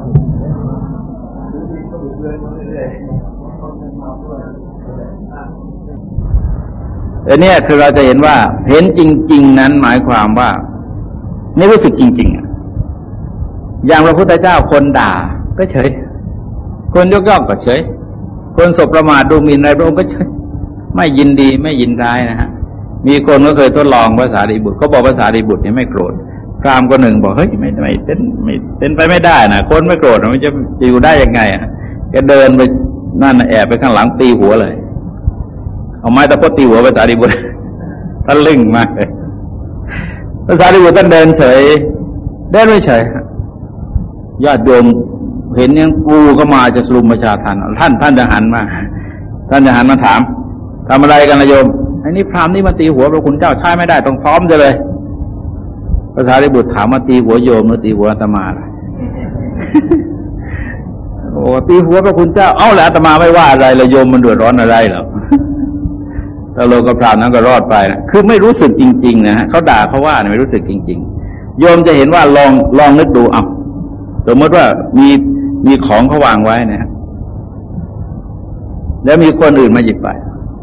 อันนี้คือเราจะเห็นว่าเห็นจริงๆนั้นหมายความว่าไม่รู้สึกจริงๆอ่ะอย่างพระพุทธเจ้าคนด่าก็เฉยคนยกย่องก็เฉยคนสบประมาทดูหมิ่นอะไรพระองค์ก็เฉยไม่ยินดีไม่ยินร้ายนะฮะมีคนก็เคยทดลองภาษาดิบุตรเขาบอกภาษาดิบุตรเนี่ยไม่โกรธพราหมณ์คนหนึ่งบอกเฮ้ยไม่ไม่เป็นไม่เป็นไปไม่ได้นะคนไม่โกรธมันจะจะอยู่ได้ยังไงอ่ะแกเดินไปนั่นแอบไปข้างหลังตีหัวเลยเอาไม้ตะพดตีหัวภาษาดิบุตรท่านลึ่งมากเลยภาษาดิบุตรท่านเดินเฉยเดินไม่เฉยญาติโยมเห็นยังกูก็มาจะสรุมประชาทันท่านท่านจะหันมาท่านจะหันมาถามทำอะไรกันนะโยมไอ้นี่พราหมณ์นี่มาตีหัวพระคุณเจ้าใช้ไม่ได้ต้องซ้อมจะเลยภาษาดิบุตรถามมาตีหัวโยมหรือตีหัวอาตมาล่ะ โอ้ตีหัวพระคุณเจ้าเอ้าแล้วอาตมาไม่ว่าอะไรเลยโยมมันเดือดร้อนอะไรหรอ แล้วโลกพราหมณ์นั้นก็รอดไปนะคือไม่รู้สึกจริงๆนะฮะเขาด่าเขาว่าไม่รู้สึกจริงๆโยมจะเห็นว่าลองลองนึกดูเอาสมมติว่ามีมีของเขาวางไว้นะแล้วมีคนอื่นมาหยิบไป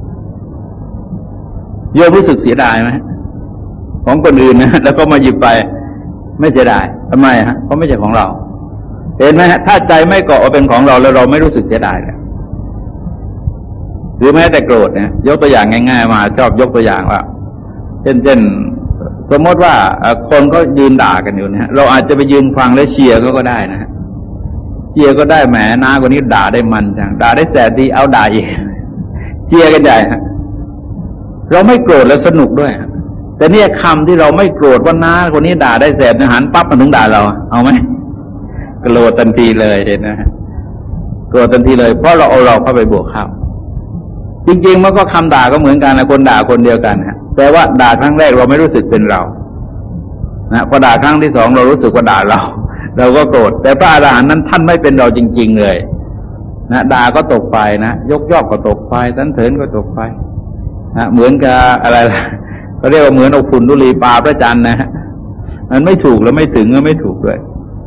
โยมรู้สึกเสียดายไหมของคนอื่นนะแล้วก็มาหยิบไปไม่เสียดายทำไมฮะเพราะไม่ใช่ของเราเห็นไหมฮะถ้าใจไม่เกาะว่าเป็นของเราแล้วเราไม่รู้สึกเสียดายเลยหรือแม้แต่โกรธเนี่ยยกตัวอย่างง่ายๆมาชอบยกตัวอย่างว่าเช่นเช่นสมมติว่าคนก็ยืนด่ากันอยู่นะฮะเราอาจจะไปยืนฟังแล้วเชียร์ก็ก็ได้นะฮะเชียร์ก็ได้แหมน้ากว่านี้ด่าได้มันจังด่าได้แสบดีเอาด่าอีกเชียร์กันใหญ่ฮะเราไม่โกรธแล้วสนุกด้วยแต่เนี่ยคำที่เราไม่โกรธว่าน้าคนนี้ด่าได้แสบหันปั๊บมันถึงด่าเราเอาไหมโกรธทันทีเลยเห็นนะฮะโกรธทันทีเลยเพราะเราเอาเราเข้าไปบวกเข้าจริงๆมันก็คำด่าก็เหมือนกันนะคนด่าคนเดียวกันฮะแต่ว่าด่าครั้งแรกเราไม่รู้สึกเป็นเรานะพอด่าครั้งที่สองเรารู้สึกว่าด่าเราเราก็โกรธแต่พระอรหันต์นั้นท่านไม่เป็นเราจริงๆเลยนะด่าก็ตกไปนะยกย่องก็ตกไปสรรเสริญก็ตกไปนะเหมือนกับอะไรเขาเรียกว่าเหมือนเอาฝุ่นธุลีปาพระจันทร์นะฮะมันไม่ถูกแล้วไม่ถึงก็ไม่ถูกด้วย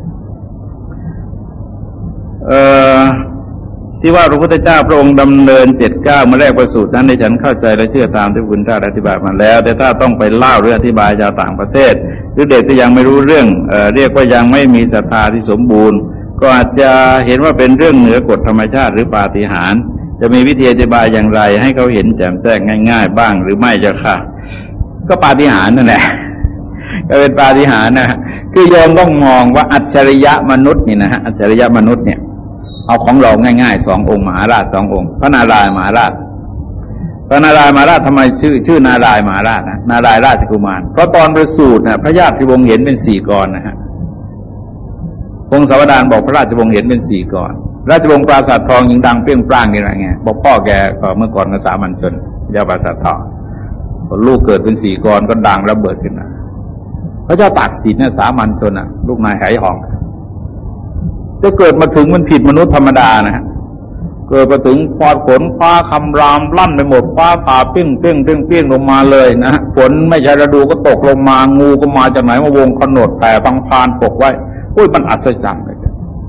เอ่อที่ว่าพระพุทธเจ้าพระองค์ดำเนินเจ็ดเก้าเมื่อแรกประสูตินั้นในฉันเข้าใจและเชื่อตามที่พระพุทธเจ้าอธิบายมาแล้วแต่ถ้าต้องไปเล่าเรื่องอธิบายชาวต่างประเทศหรือเด็กที่ยังไม่รู้เรื่องเอ่อเรียกว่ายังไม่มีศรัทธาที่สมบูรณ์ก็อาจจะเห็นว่าเป็นเรื่องเหนือกฎธรรมชาติหรือปาฏิหาริย์จะมีวิธีอธิบายอย่างไรให้เขาเห็นแจ่มแจ้งง่ายๆบ้างหรือไม่เจ้าค่ะก็ปาฏิหาริย์นั่นแหละก็เป็นปาฏิหาริย์นะคือโยมต้องมองว่าอัจฉริยะมนุษย์นี่นะฮะอัจฉริยะมนุษย์เนี่ยเอาของเราง่ายๆสององค์มหาราชสององค์พระนารายณ์มหาราชพพระนารายณ์มหาราชทำไมชื่อชื่อนารายณ์มหาราชนะนารายณ์ราชกุมารเพราะตอนประสูตินะพระญาติวงศ์เห็นเป็นสี่กรนะฮะพงศาวดารบอกพระราชวงศ์เห็นเป็นสี่กรราชวงศ์ปราสาททองยิงดังเปรี้ยงปร้างนี่อะไรเงี้ยบอกพ่อแกก็เมื่อก่อนก็สามัญชนเจ้าปราสาททองพอลูกเกิดเป็นสี่กรก็ดังระเบิดขึ้นมาพระเจ้าตากสินเนี่ยสามัญชนอ่ะลูกนายไหหองจะเกิดมาถึงมันผิดมนุษย์ธรรมดานะฮะเกิดมาถึงพอฝนฟ้าคำรามลั่นไปหมดฟ้าผ่าเปี้ยงเปี้ยงเปี้ยงเปี้ยงลงมาเลยนะฝนไม่ใช่ฤดูก็ตกลงมางูก็มาจากไหนมาวงขนดแต่พังพานปกไว้อุ้ยมันอัศจรรย์เลย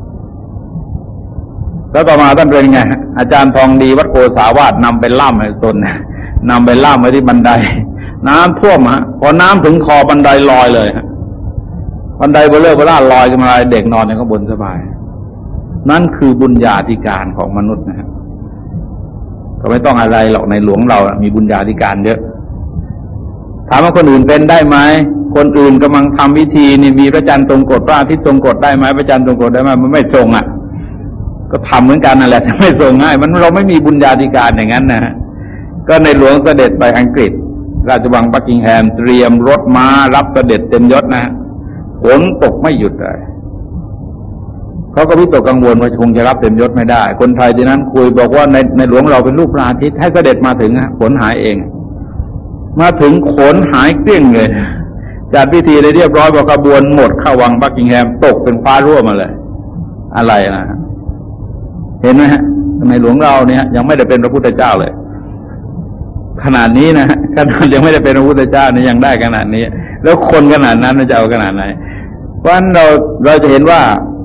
แล้วต่อมาท่านเป็นไงอาจารย์ทองดีวัดโกษาวาสนำไปล่ามให้ตนนำไปล่ามไว้ที่บันไดน้ำท่วมฮะพอน้ำถึงคอบันไดลอยเลยฮะบันไดเบลอเบล่าลอยขึ้นมาเด็กนอนอยู่ข้างบนสบายนั่นคือบุญญาธิการของมนุษย์นะฮะก็ไม่ต้องอะไรหรอกในหลวงเรามีบุญญาธิการเยอะถามว่าคนอื่นเป็นได้ไหมคนอื่นกำลังทำวิธีนี่มีพระจันทร์ตรงกฎพระอาทิตย์ตรงกฎได้ไหมพระจันทร์ตรงกฎได้ไหมมันไม่ตรงอ่ะก็ทำเหมือนกันนั่นแหละแต่ไม่ตรงง่ายมันเราไม่มีบุญญาธิการอย่างนั้นนะฮะก็ในหลวงเสด็จไปอังกฤษราชวังบักกิงแฮมเตรียมรถม้ารับเสด็จเต็มยศนะฮะฝนตกไม่หยุดเลยเขาก็วิตกกังวลว่าคงจะรับเต็มยศไม่ได้คนไทยที่นั้นคุยบอกว่าในในหลวงเราเป็นลูกพระอาทิตย์ให้เสด็จมาถึงฮะฝนหายเองมาถึงฝนหายเกลี้ยงเลยจัดพิธีเลยเรียบร้อยพอขบวนหมดเข้าวังบักกิงแฮมตกเป็นฟ้ารั่วมาเลยอะไรนะเห็นไหมฮะในหลวงเราเนี่ยยังไม่ได้เป็นพระพุทธเจ้าเลยขนาดนี้นะขนาดยังไม่ได้เป็นพระพุทธเจ้านี่ยังได้ขนาดนี้แล้วคนขนาดนั้นจะเอาขนาดไหนเพราะฉะนั้นเราเราจะเห็นว่า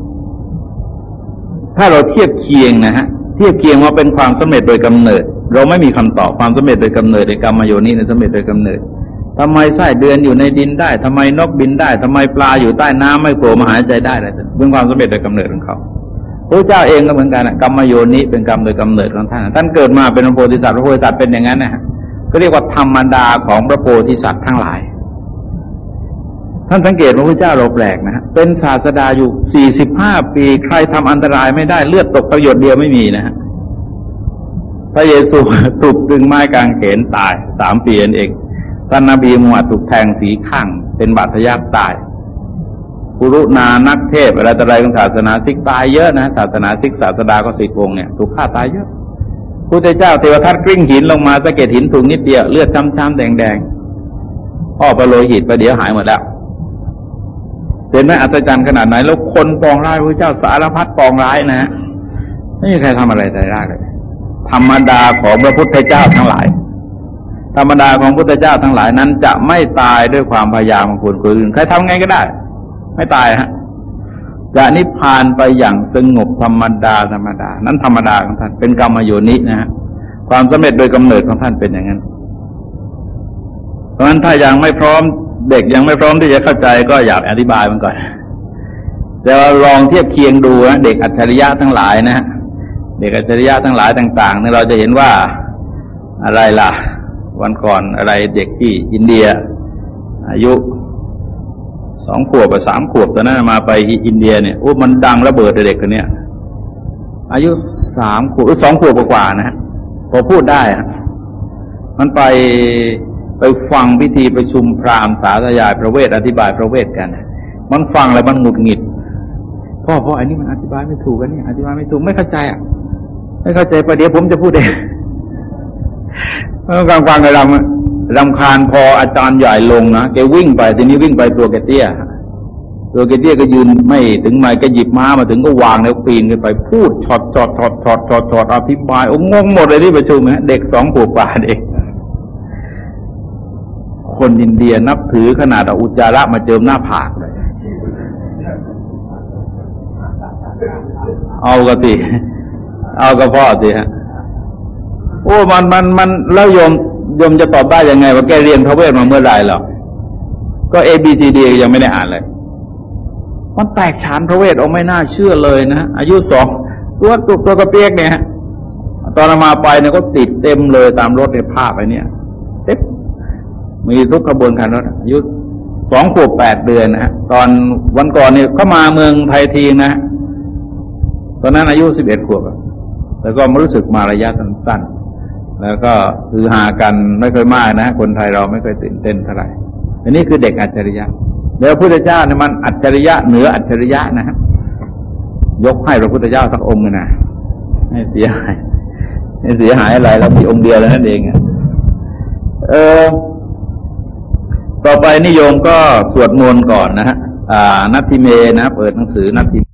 ถ้าเราเทียบเคียงนะฮะเทียบเคียงว่าเป็นความสำเร็จโดยกำเนิดเราไม่มีคำตอบความสำเร็จโดยกำเนิดในกรรมโยนิในสำเร็จโดยกำเนิดทำไมไส้เดือนอยู่ในดินได้ทำไมนกบินได้ทำไมปลาอยู่ใต้น้ำไม่โผล่มาหายใจได้อะไรเป็นความสำเร็จโดยกำเนิดของเขาพระเจ้าเองก็เหมือนกันกรรมโยนิเป็นกรรมโดยกำเนิดของท่านท่านเกิดมาเป็นพระโพธิสัตว์พระโพธิสัตว์เป็นอย่างนั้นนะฮะก็เรียกว่าธรรมดาของพระโพธิสัตว์ทั้งหลายท่านสังเกตว่าพระเจ้าเราแปลกนะฮะเป็นศาสดาอยู่สี่สิบห้าปีใครทำอันตรายไม่ได้เลือดตกสักหยดเดียวไม่มีนะฮะพระเยซูถูกดึงไม้กางเขนตายสามปีเองท่านนบีมูฮัมหมัดถูกแทงสีข้างเป็นบาดทะยักตายปุรุณานักเทศอะไรต่ออะไรของศาสนาซิกตายเยอะนะศาสนาซิกศาสดาก็สิบองค์เนี่ยถูกฆ่าตายเยอะพระพุทธเจ้าเทวทัตกลิ้งหินลงมาสะเก็ดหินถูกนิดเดียวเลือดช้ำๆแดงๆพ่อประโลหิตไปเดี๋ยวหายหมดแล้วเห็นไหมอัศจรรย์ขนาดไหนแล้วคนปองร้ายพระเจ้าสารพัดปองร้ายนะฮะไม่มีใครทำอะไรได้เลยธรรมดาของพระพุทธเจ้าทั้งหลายธรรมดาของพุทธเจ้าทั้งหลายนั้นจะไม่ตายด้วยความพยายามของคนคนอื่นใครทำไงก็ได้ไม่ตายฮะจะนิพพานไปอย่างสงบธรรมดาธรรมดานั้นธรรมดาของท่านเป็นกรรมโยนินะฮะความสำเร็จโดยกำเนิดของท่านเป็นอย่างนั้นเพราะฉะนั้นถ้ายังไม่พร้อมเด็กยังไม่พร้อมที่จะเข้าใจก็อยากอธิบายมันก่อนแต่ว่าลองเทียบเคียงดูนะเด็กอัจฉริยะทั้งหลายนะเด็กอัจฉริยะทั้งหลายต่างๆเนี่ยเราจะเห็นว่าอะไรล่ะวันก่อนอะไรเด็กที่อินเดียอายุสองขวบกับสามขวบตอนนั้นมาไปอินเดียเนี่ยโอ้มันดังระเบิดเด็กคนเนี้ยอายุสามขวบหรือสองขวบกว่านะฮะพอพูดได้มันไปไปฟังพิธีประชุมพราหมณ์สาธยายพระเวทอธิบายพระเวทกันมันฟังแล้วมันหงุดหงิดพ่อพ่ออันนี้มันอธิบายไม่ถูกกันนี่อธิบายไม่ถูกไม่เข้าใจอ่ะไม่เข้าใจประเดี๋ยวผมจะพูดเองกลางฟังเลยรำรำคาญพออาจารย์ใหญ่ลงนะแกวิ่งไปทีนี้วิ่งไปตัวแกเตี้ยตัวแกเตี้ยก็ยืนไม่ถึงไม้ก็หยิบม้ามาถึงก็วางแล้วปีนขึ้นไปพูดช็อตช็อตช็อตช็อตช็อตช็อตอธิบายโอ้งงหมดเลยที่ประชุมฮะเด็กสองขวบกว่าเองคนอินเดียนับถือขนาดเอาอุจจาระมาเจิมหน้าผากเลยเอากะสิเอากระเพาะสิฮะโอ้มันมันมันแล้วโยมโยมจะตอบได้ยังไงว่าแกเรียนพระเวทมาเมื่อไหร่หรอก็ A B C D ยังไม่ได้อ่านเลยมันแตกฉานพระเวทออกไม่น่าเชื่อเลยนะอายุสองตัวตุกตัวกระเปียกเนี่ยตอนมาไปเนี่ยก็ติดเต็มเลยตามรถในภาพไปเนี่ยเต็มมีทุกขบวนการรถอายุสองขวบแปดเดือนนะฮะตอนวันก่อนเนี่ยก็มาเมืองไทยทีนะตอนนั้นอายุสิบเอ็ดขวบแต่ก็ไม่รู้สึกมาระยะสั้นๆแล้วก็คือหากันไม่ค่อยมากนะคนไทยเราไม่ค่อยตื่นเต้นเท่าไหร่อันนี้คือเด็กอัจฉริยะเดี๋ยวพระพุทธเจ้าเนี่ยมันอัจฉริยะเหนืออัจฉริยะนะฮะยกให้พระพุทธเจ้าสักองค์นะให้เสียหายให้เสียหายอะไรเรามีองค์เดียวแล้วนั่นเองเออต่อไปนิยมก็สวดมนต์ก่อนนะฮะอ่านัตถิเมนะเปิดหนังสือนัตถิ